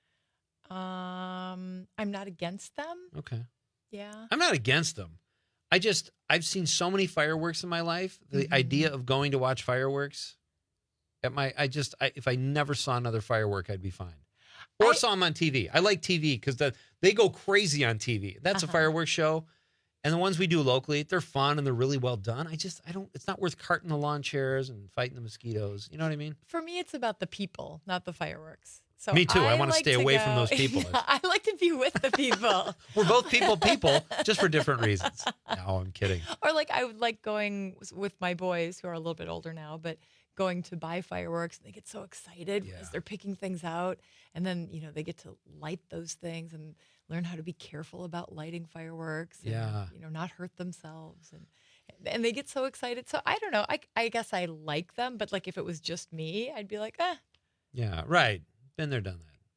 Um, I'm not against them. Okay. Yeah. I'm not against them. I just, I've seen so many fireworks in my life. The Mhm. idea of going to watch fireworks at my, I just, I, if I never saw another firework, I'd be fine. Or saw them on T V. I like T V because the, they go crazy on T V. That's Uh-huh. a fireworks show. And the ones we do locally, they're fun and they're really well done. I just, I don't, it's not worth carting the lawn chairs and fighting the mosquitoes. You know what I mean? For me, it's about the people, not the fireworks. So Me too. I wanna like stay to away from go- those people. Yeah, I like to be with the people. We're both people, people, just for different reasons. No, I'm kidding. Or like I would like going s- with my boys who are a little bit older now, but going to buy fireworks and they get so excited because they're picking things out, and then you know they get to light those things and learn how to be careful about lighting fireworks. And, Yeah. you know, not hurt themselves, and and they get so excited. So I don't know. I I guess I like them, but like if it was just me, I'd be like, eh. Yeah, right. Been there, done that.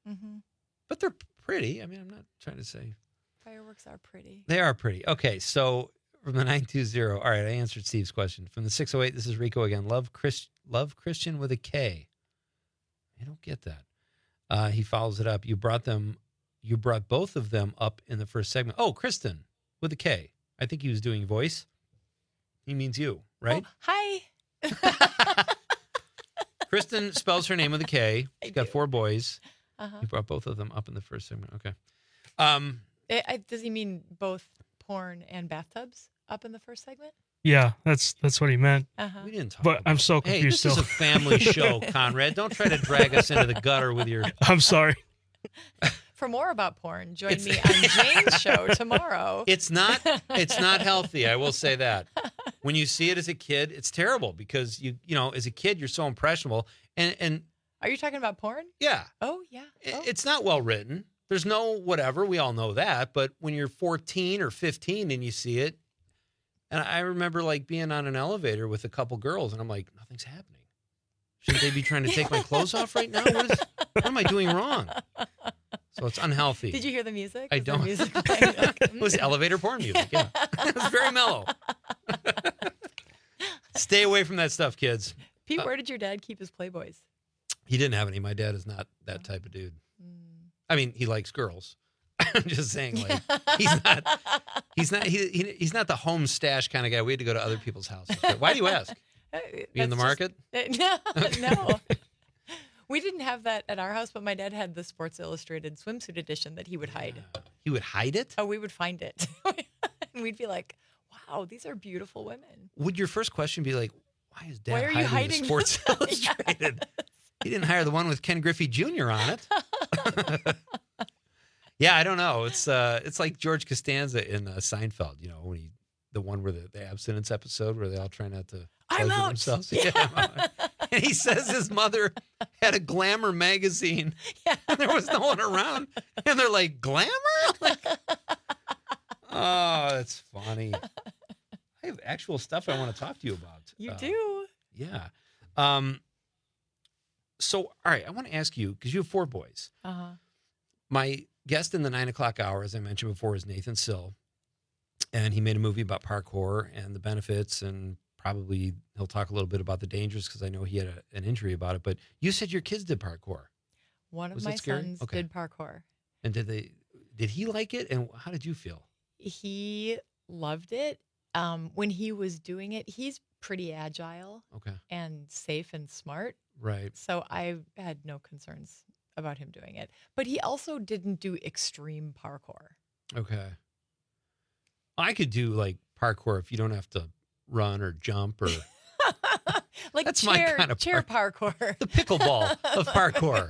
Mm-hmm. But they're pretty. I mean, I'm not trying to say. Fireworks are pretty. They are pretty. Okay, so from the nine two zero. All right, I answered Steve's question. From the six oh eight, this is Rico again. Love Chris, love Christian with a K. I don't get that. Uh, he follows it up. You brought them, you brought both of them up in the first segment. Oh, Kristen with a K. I think he was doing voice. He means you, right? Oh, hi. Kristen spells her name with a K. She's got four boys. Uh-huh. You brought both of them up in the first segment. Okay. Um, It, I, does he mean both porn and bathtubs up in the first segment? Yeah, that's that's what he meant. Uh-huh. We didn't talk But about I'm so Hey, confused this still. is a family show, Conrad. Don't try to drag us into the gutter with your... I'm sorry. For more about porn, join It's- me on Jane's show tomorrow. It's not it's not healthy, I will say that. When you see it as a kid, it's terrible because you you know, as a kid you're so impressionable and and Are you talking about porn? yeah, Oh, yeah. i- Oh. it's not well written. There's no whatever, we all know that, but when you're fourteen or fifteen and you see it, and I remember like being on an elevator with a couple girls and I'm like, nothing's happening. Shouldn't they be trying to take my clothes off right now? What, is, what am I doing wrong? So it's unhealthy. Did you hear the music? I Was there don't. music playing? It was elevator porn music. Yeah, it was very mellow. Stay away from that stuff, kids. Pete, Uh, where did your dad keep his Playboys? He didn't have any. My dad is not that type of dude. I mean, he likes girls. I'm just saying, like he's not. He's not. He, he he's not the home stash kind of guy. We had to go to other people's houses. Why do you ask? You in the market? No, no. We didn't have that at our house, but my dad had the Sports Illustrated swimsuit edition that he would hide. He would hide it? Oh, we would find it. And we'd be like, wow, these are beautiful women. Would your first question be like, why is Dad Why are you hiding, hiding the Sports them? Illustrated? He didn't hire the one with Ken Griffey Junior on it. Yeah, I don't know. It's uh, it's like George Costanza in uh, Seinfeld. You know, when he the one where the, the abstinence episode where they all try not to I'm pleasure out. themselves. Yeah. I'm out. And he says his mother had a Glamour magazine, Yeah. and there was no one around, and they're like, Glamour? Like, oh, that's funny. I have actual stuff I want to talk to you about. You Uh, do? Yeah. Um. So, all right, I want to ask you because you have four boys. Uh-huh. My guest in the nine o'clock hour, as I mentioned before, is Nathan Sill. And he made a movie about parkour and the benefits, and probably he'll talk a little bit about the dangers because I know he had a, an injury about it. But you said your kids did parkour. One of Was my it scary? sons Okay. did parkour. And did they? Did he like it? And how did you feel? He loved it. Um, when he was doing it, he's pretty agile Okay. and safe and smart. Right. So I had no concerns about him doing it. But he also didn't do extreme parkour. Okay. I could do like parkour if you don't have to run or jump or Like That's my chair, kind of chair parkour. the pickleball of parkour.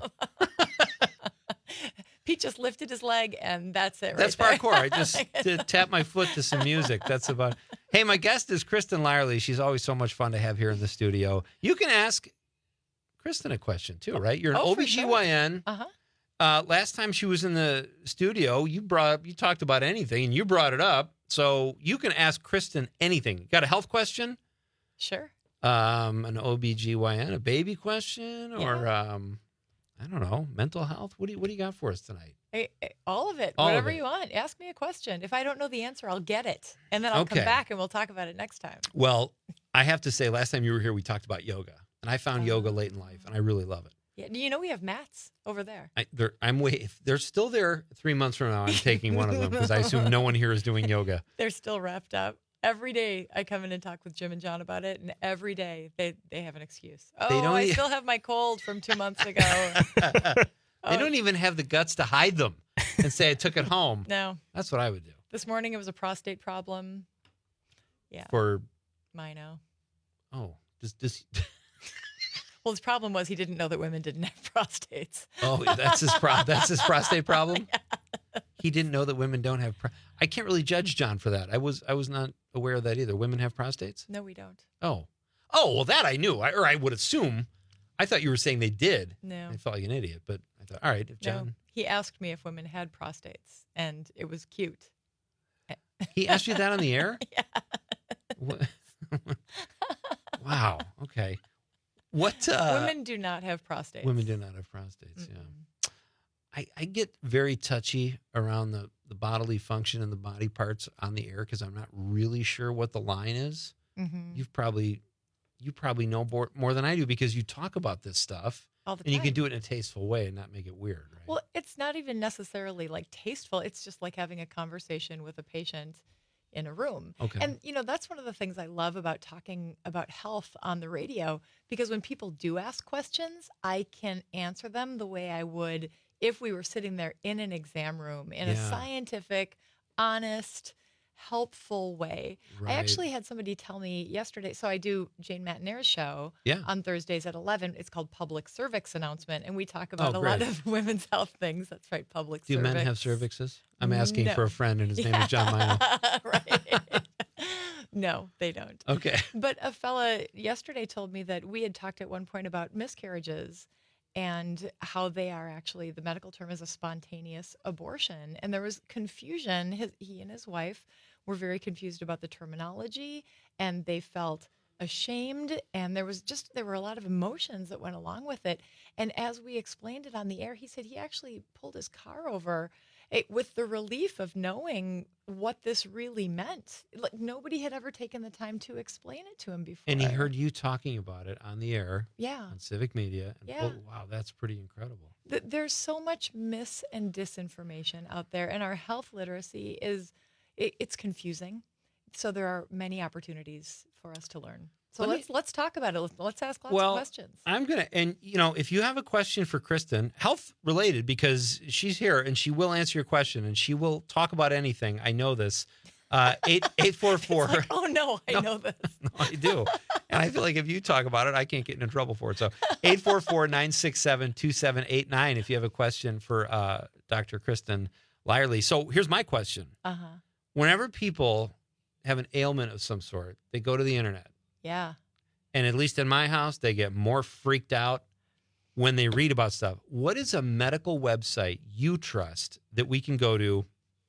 Pete just lifted his leg and that's it. That's right parkour. I just did tap my foot to some music. That's about. Hey, my guest is Kristen Lyerly. She's always so much fun to have here in the studio. You can ask Kristen a question too, right? You're an Oh, O for B G Y N. Sure. Uh-huh. Uh, last time she was in the studio, you brought up, you talked about anything, and you brought it up. So you can ask Kristen anything. Got a health question? Sure. Um, an O B G Y N, a baby question, or um, I don't know, mental health. What do you What do you got for us tonight? I- I- all of it. All of Whatever it. you want. Ask me a question. If I don't know the answer, I'll get it. And then I'll Okay. come back and we'll talk about it next time. Well, I have to say, last time you were here, we talked about yoga, and I found yoga late in life, and I really love it. Yeah. Do you know we have mats over there? I, they're, I'm wait. If they're still there three months from now, I'm taking one of them because I assume no one here is doing yoga. They're still wrapped up. Every day I come in and talk with Jim and John about it, and every day they, they have an excuse. Oh, don't I e- still have my cold from two months ago. They don't even have the guts to hide them and say I took it home. No. That's what I would do. This morning it was a prostate problem. Yeah. For Mino. oh, just just Well, his problem was he didn't know that women didn't have prostates. oh, that's his pro- that's his prostate problem. He didn't know that women don't have. Pro- I can't really judge John for that. I was I was not aware of that either. Women have prostates? No, we don't. Oh, oh, well, that I knew, I, or I would assume. I thought you were saying they did. No. I felt like an idiot, but I thought, all right, if John. No. He asked me if women had prostates, and it was cute. He asked you that on the air? Yeah. Wow. Okay. What? Uh, women do not have prostates. Women do not have prostates. Yeah. I, I get very touchy around the, the bodily function and the body parts on the air because I'm not really sure what the line is. Mm-hmm. You've probably you probably know more, more than I do because you talk about this stuff All the and you time. can do it in a tasteful way and not make it weird, right? Well, it's not even necessarily like tasteful. It's just like having a conversation with a patient in a room. Okay. And, you know, that's one of the things I love about talking about health on the radio, because when people do ask questions, I can answer them the way I would if we were sitting there in an exam room in a Yeah. scientific, honest, helpful way. Right. I actually had somebody tell me yesterday, so I do Jane Matinair's show Yeah. on Thursdays at eleven. It's called Public Cervix Announcement, and we talk about Oh, a lot great. of women's health things. That's right, public Do cervix. men have cervixes? I'm asking No. for a friend, and his name is John Mino. Right. No, they don't. Okay. But a fella yesterday told me that we had talked at one point about miscarriages and how they are actually, the medical term is a spontaneous abortion. And there was confusion. His, he and his wife were very confused about the terminology, and they felt ashamed, and there was just, there were a lot of emotions that went along with it. And as we explained it on the air, he said he actually pulled his car over it, with the relief of knowing what this really meant. Like, nobody had ever taken the time to explain it to him before. And he heard you talking about it on the air, Yeah. on Civic Media. And Yeah. oh, wow, that's pretty incredible. Th- There's so much mis and disinformation out there, and our health literacy is, it, it's confusing. So there are many opportunities for us to learn. So Let me- let's let's talk about it. Let's, let's ask lots well, of questions. I'm going to, and you know, if you have a question for Kristen, health related, because she's here and she will answer your question and she will talk about anything. I know this. Uh, eight eight four four. It's like, oh no, I know this. No, I do. And I feel like if you talk about it, I can't get into trouble for it. So eight four four, nine six seven, two seven eight nine if you have a question for uh, Doctor Kristen Lyerly. So here's my question. Uh-huh. Whenever people have an ailment of some sort, they go to the internet. Yeah. And at least in my house, they get more freaked out when they read about stuff. What is a medical website you trust that we can go to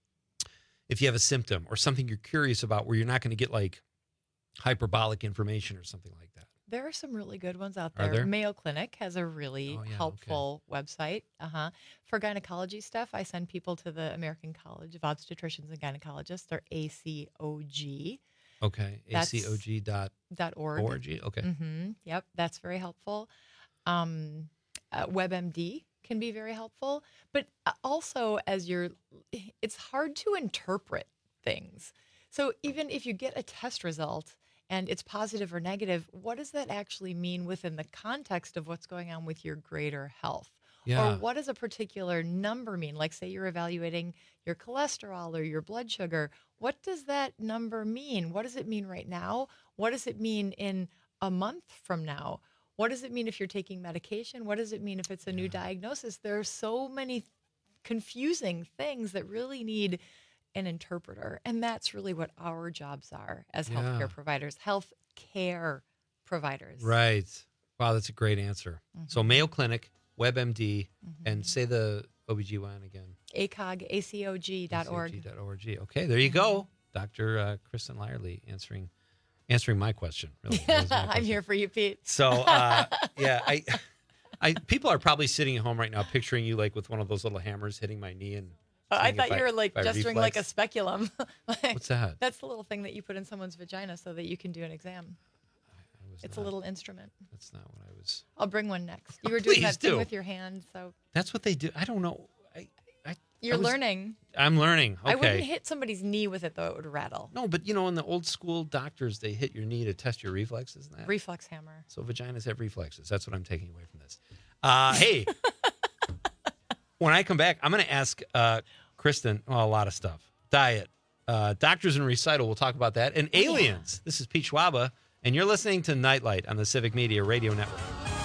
if you have a symptom or something you're curious about where you're not going to get like hyperbolic information or something like that? There are some really good ones out Are there. there? Mayo Clinic has a really Oh, yeah, helpful website. Uh-huh. For gynecology stuff, I send people to the American College of Obstetricians and Gynecologists. They're A C O G. Okay. That's A C O G dot dot org. org. Okay. Mm-hmm. Yep, that's very helpful. Um, uh, WebMD can be very helpful, but uh, also as you're, it's hard to interpret things. So even if you get a test result and it's positive or negative, what does that actually mean within the context of what's going on with your greater health? Yeah. Or what does a particular number mean? Like, say you're evaluating your cholesterol or your blood sugar. What does that number mean? What does it mean right now? What does it mean in a month from now? What does it mean if you're taking medication? What does it mean if it's a new diagnosis? There are so many confusing things that really need an interpreter. And that's really what our jobs are as Yeah. healthcare providers, health care providers. Right. Wow, that's a great answer. So Mayo Clinic, WebMD, and say the O B G Y N again. A C O G, A C O G dot org. A C O G dot org. Okay, there you go. Doctor Uh, Kristen Lyerly answering answering my question. Really. That was my I'm question. here for you, Pete. So, uh, yeah, I, I, people are probably sitting at home right now picturing you like with one of those little hammers hitting my knee and. Uh, I seeing thought if you were like if I gesturing like a reflex. speculum. Like, What's that? That's the little thing that you put in someone's vagina so that you can do an exam. It's a little instrument. That's not what I was. I'll bring one next. You were doing Please that thing do. with your hand, so That's what they do. I don't know. I, I, you're I was- learning. I'm learning. Okay. I wouldn't hit somebody's knee with it, though. It would rattle. No, but you know, in the old school doctors, they hit your knee to test your reflexes and that. Reflex hammer. So vaginas have reflexes. That's what I'm taking away from this. Uh, hey, when I come back, I'm going to ask uh, Kristen well, a lot of stuff. Diet, uh, doctors and recital. We'll talk about that. And aliens. This is Pete Schwaba, and you're listening to Nightlight on the Civic Media Radio Network.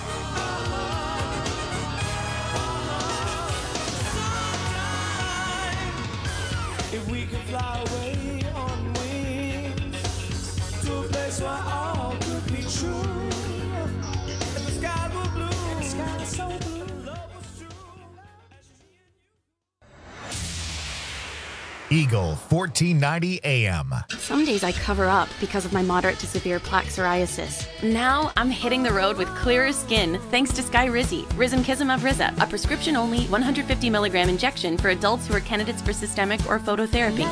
If we could fly away on wings to a place where all could be true. If the sky were blue, if the sky so blue, love was true. Eagle fourteen ninety A M. Some days I cover up because of my moderate to severe plaque psoriasis. Now I'm hitting the road with clearer skin thanks to Skyrizi, Risankizumab Riza, a prescription-only one hundred fifty milligram injection for adults who are candidates for systemic or phototherapy.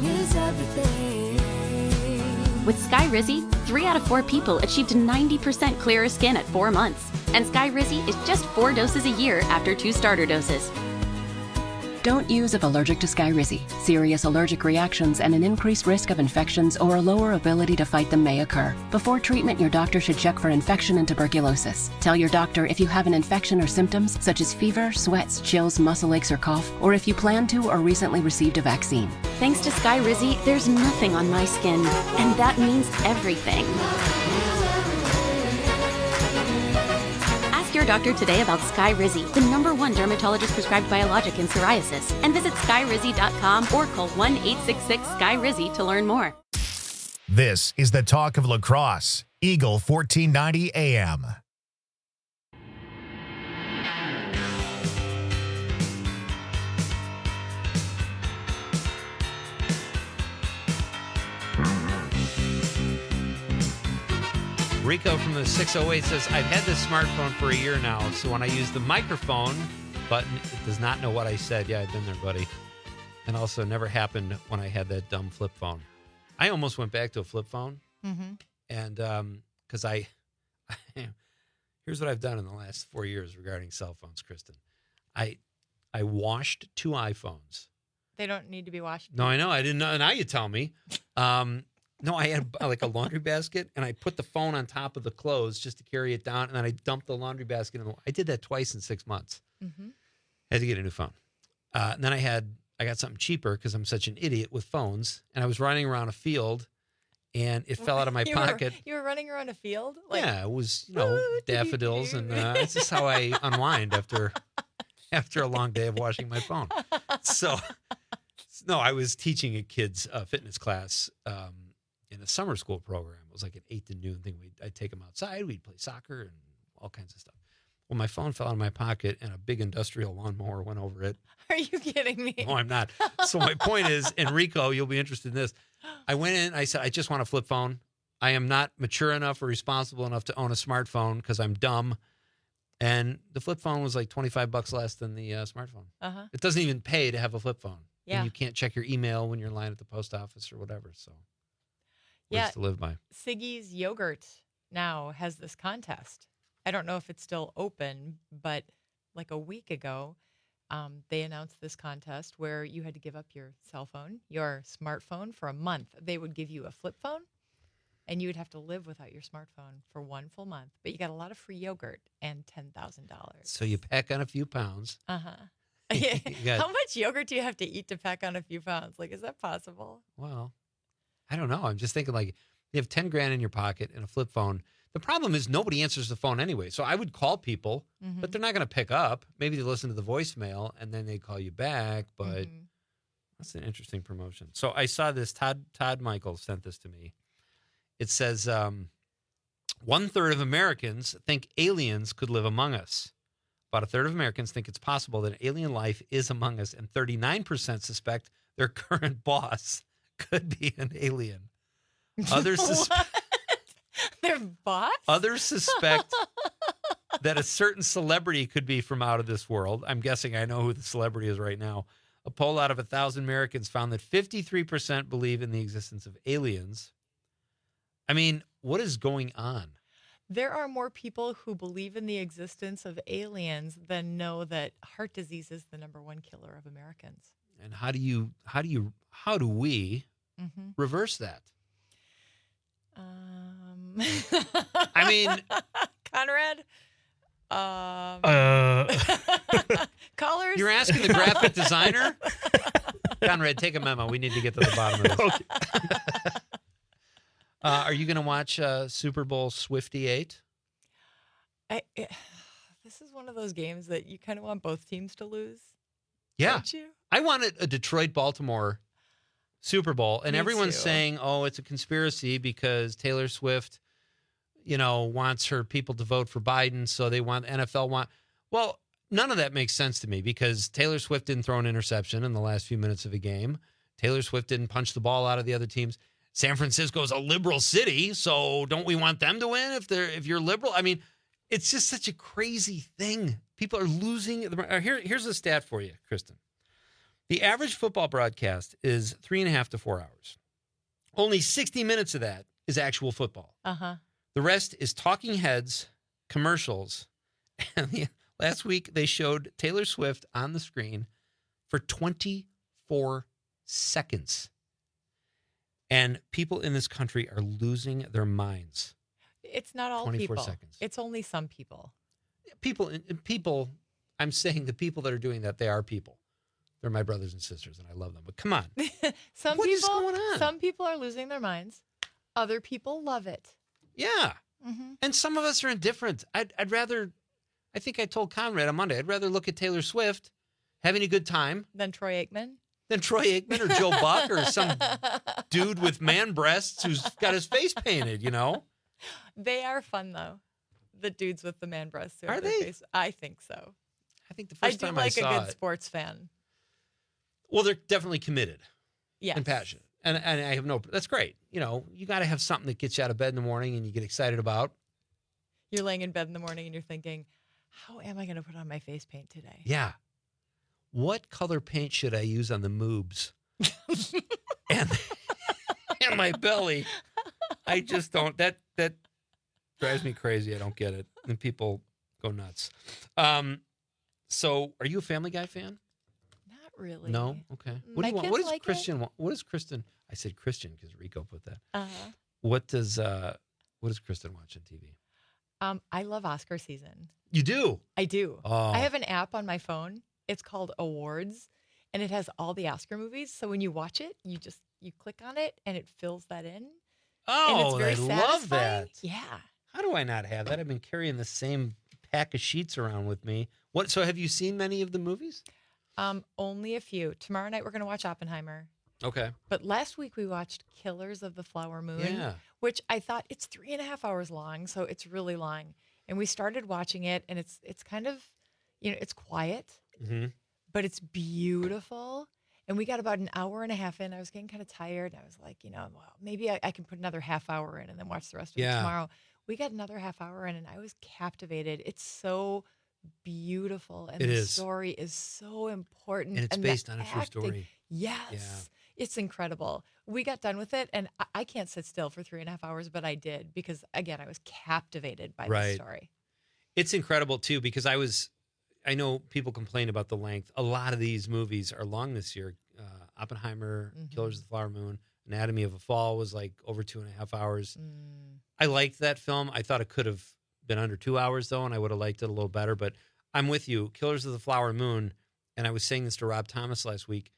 With Skyrizi, three out of four people achieved ninety percent clearer skin at four months. And Skyrizi is just four doses a year after two starter doses. Don't use if allergic to Skyrizi. Serious allergic reactions and an increased risk of infections or a lower ability to fight them may occur. Before treatment, your doctor should check for infection and tuberculosis. Tell your doctor if you have an infection or symptoms such as fever, sweats, chills, muscle aches, or cough, or if you plan to or recently received a vaccine. Thanks to Skyrizi, there's nothing on my skin, and that means everything. Your doctor today about Skyrizi, the number one dermatologist prescribed biologic in psoriasis, and visit skyrizi dot com or call one eight six six Skyrizi to learn more. This is the talk of lacrosse. Eagle fourteen ninety A M. Rico from the six oh eight says, I've had this smartphone for a year now, so when I use the microphone button, it does not know what I said. Yeah, I've been there, buddy. And also never happened when I had that dumb flip phone. I almost went back to a flip phone. Mm-hmm. And um, because I, here's what I've done in the last four years regarding cell phones, Kristen. I, I washed two iPhones. They don't need to be washed. No, I know. I didn't know. Now you tell me. Um, No, I had like a laundry basket, and I put the phone on top of the clothes just to carry it down, and then I dumped the laundry basket in the. I did that twice in six months. Mm-hmm. I had to get a new phone. Uh, and then I had I got something cheaper because I'm such an idiot with phones, and I was running around a field, and it fell out of my you pocket. Were, you were running around a field? Like, yeah, it was you know daffodils, and uh, this is how I unwind after after a long day of washing my phone. So, no, I was teaching a kids' uh, fitness class. Um, in a summer school program. It was like an eight to noon thing. We'd, I'd take them outside. We'd play soccer and all kinds of stuff. Well, my phone fell out of my pocket and a big industrial lawnmower went over it. Are you kidding me? No, I'm not. So my point is, Enrico, you'll be interested in this. I went in, I said, I just want a flip phone. I am not mature enough or responsible enough to own a smartphone because I'm dumb. And the flip phone was like twenty-five bucks less than the uh, smartphone. Uh-huh. It doesn't even pay to have a flip phone. Yeah. And you can't check your email when you're in line at the post office or whatever. So. Yeah, to live by. Siggy's Yogurt now has this contest. I don't know if it's still open, but like a week ago, um, they announced this contest where you had to give up your cell phone, your smartphone for a month. They would give you a flip phone, and you would have to live without your smartphone for one full month. But you got a lot of free yogurt and ten thousand dollars. So you pack on a few pounds. Uh-huh. got, How much yogurt do you have to eat to pack on a few pounds? Like, is that possible? Well, I don't know. I'm just thinking like you have ten grand in your pocket and a flip phone. The problem is nobody answers the phone anyway. So I would call people, Mm-hmm. but they're not going to pick up. Maybe they listen to the voicemail and then they call you back. But Mm-hmm. that's an interesting promotion. So I saw this. Todd Todd Michaels sent this to me. It says um, one third of Americans think aliens could live among us. About a third of Americans think it's possible that alien life is among us, and thirty-nine percent suspect their current boss could be an alien. Others, sus- Their boss? Others suspect that a certain celebrity could be from out of this world. I'm guessing I know who the celebrity is right now. A poll out of one thousand Americans found that fifty-three percent believe in the existence of aliens. I mean, what is going on? There are more people who believe in the existence of aliens than know that heart disease is the number one killer of Americans. And how do you, how do you, how do we mm-hmm. reverse that? Um, I mean, Conrad, um, uh, callers. You're asking the graphic designer? Conrad, take a memo. We need to get to the bottom of this. Okay. uh, are you going to watch uh, Super Bowl Swifty eight? I, it, this is one of those games that you kind of want both teams to lose. Yeah. Don't you? I wanted a Detroit-Baltimore Super Bowl, and Me everyone's too. saying, oh, it's a conspiracy because Taylor Swift, you know, wants her people to vote for Biden, so they want N F L want. Well, none of that makes sense to me because Taylor Swift didn't throw an interception in the last few minutes of a game. Taylor Swift didn't punch the ball out of the other teams. San Francisco is a liberal city, so don't we want them to win if they're if you're liberal? I mean, it's just such a crazy thing. People are losing. Here, here's a stat for you, Kristen. The average football broadcast is three and a half to four hours. Only sixty minutes of that is actual football. Uh-huh. The rest is talking heads, commercials. And the, last week, they showed Taylor Swift on the screen for twenty-four seconds. And people in this country are losing their minds. It's not all twenty-four people. seconds. It's only some people. People, people, I'm saying the people that are doing that, they are people. They're my brothers and sisters, and I love them. But come on. some What people, is going on? Some people are losing their minds. Other people love it. Yeah. Mm-hmm. And some of us are indifferent. I'd, I'd rather, I think I told Conrad on Monday, I'd rather look at Taylor Swift having a good time Than Troy Aikman. than Troy Aikman or Joe Buck or some dude with man breasts who's got his face painted, you know? They are fun, though. The dudes with the man breasts. who have Are their they? Face. I think so. I think the I first do time like I a saw good it. sports fan. Well, they're definitely committed Yes. and passionate. And, and I have no, that's great. You know, you got to have something that gets you out of bed in the morning and you get excited about. You're laying in bed in the morning and you're thinking, how am I going to put on my face paint today? Yeah. What color paint should I use on the moobs? and, and my belly. I just don't, that, that drives me crazy. I don't get it. And people go nuts. Um, so are you a Family Guy fan? Not really. No? Okay. What My do you want? kids What does like it. Christian want? What does Kristen, I said Christian because Rico put that. Uh-huh. What does, uh, what does Kristen watch on T V? Um, I love Oscar season. You do? I do. Oh. I have an app on my phone. It's called Awards, and it has all the Oscar movies. So when you watch it, you just you click on it, and it fills that in. Oh, and it's very I love satisfying. that. Yeah. How do I not have that? I've been carrying the same pack of sheets around with me. What? So have you seen many of the movies? Um, only a few. Tomorrow night we're going to watch Oppenheimer. Okay. But last week we watched Killers of the Flower Moon, Yeah. which I thought it's three and a half hours long, so it's really long. And we started watching it, and it's it's kind of, you know, it's quiet, Mm-hmm. but it's beautiful. And we got about an hour and a half in. I was getting kind of tired. And I was like, you know, well, maybe I, I can put another half hour in and then watch the rest of Yeah. it tomorrow. We got another half hour in, and I was captivated. It's so beautiful, and It the is. story is so important. And it's the based on a true acting- story. Yes. It's incredible. We got done with it, and I, I can't sit still for three and a half hours, but I did because, again, I was captivated by the Right. story. It's incredible too because I was, I know people complain about the length. A lot of these movies are long this year. Uh, Oppenheimer, Mm-hmm. Killers of the Flower Moon, Anatomy of a Fall was like over two and a half hours. Mm. I liked that film. I thought it could have been under two hours though, and I would have liked it a little better. But I'm with you. Killers of the Flower Moon, and I was saying this to Rob Thomas last week.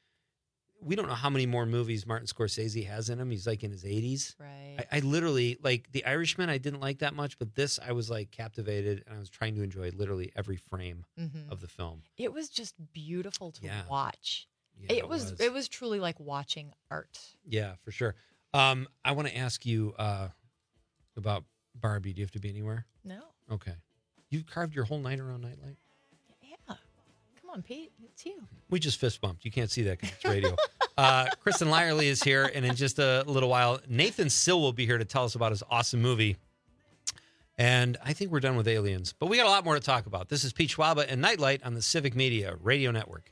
We don't know how many more movies Martin Scorsese has in him. He's like in his eighties. Right. I, I literally, like The Irishman, I didn't like that much, but this I was like captivated, and I was trying to enjoy literally every frame Mhm. of the film. It was just beautiful to Yeah. watch. Yeah, it, it was, was. it was truly like watching art. Yeah, for sure. Um, I want to ask you uh, about Barbie. Do you have to be anywhere? No. Okay. You carved your whole night around Nightlight? Yeah. Come on, Pete. It's you. We just fist bumped. You can't see that because it's radio. uh, Kristen Lyerly is here, and in just a little while, Nathan Sill will be here to tell us about his awesome movie. And I think we're done with aliens, but we got a lot more to talk about. This is Pete Schwaba and Nightlight on the Civic Media Radio Network.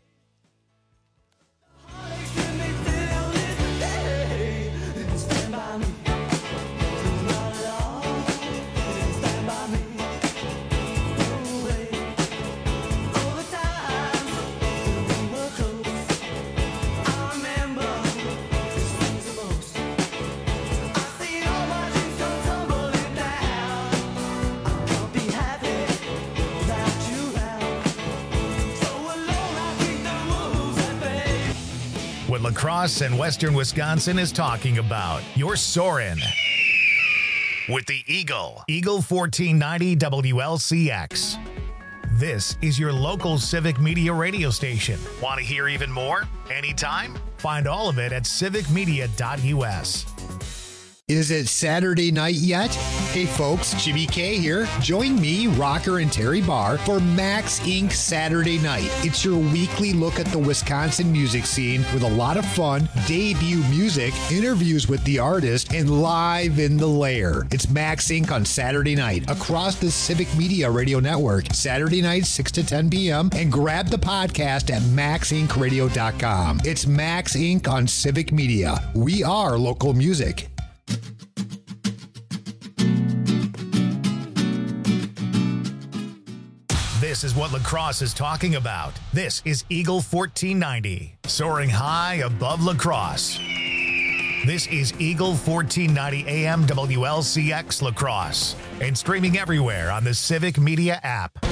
What La Crosse and Western Wisconsin is talking about. You're soaring with the Eagle. Eagle fourteen ninety W L C X. This is your local Civic Media radio station. Want to hear even more? Anytime? Find all of it at civic media dot U S. Is it Saturday night yet? Hey folks, Jimmy K here. Join me, Rocker, and Terry Barr for Max Incorporated Saturday Night. It's your weekly look at the Wisconsin music scene with a lot of fun, debut music, interviews with the artist, and live in the lair. It's Max Incorporated on Saturday night across the Civic Media Radio Network, Saturday night, six to ten p.m., and grab the podcast at max inc radio dot com. It's Max Incorporated on Civic Media. We are local music. This is what lacrosse is talking about. This is Eagle fourteen ninety, soaring high above lacrosse. This is Eagle fourteen ninety A M W L C X Lacrosse and streaming everywhere on the Civic Media app.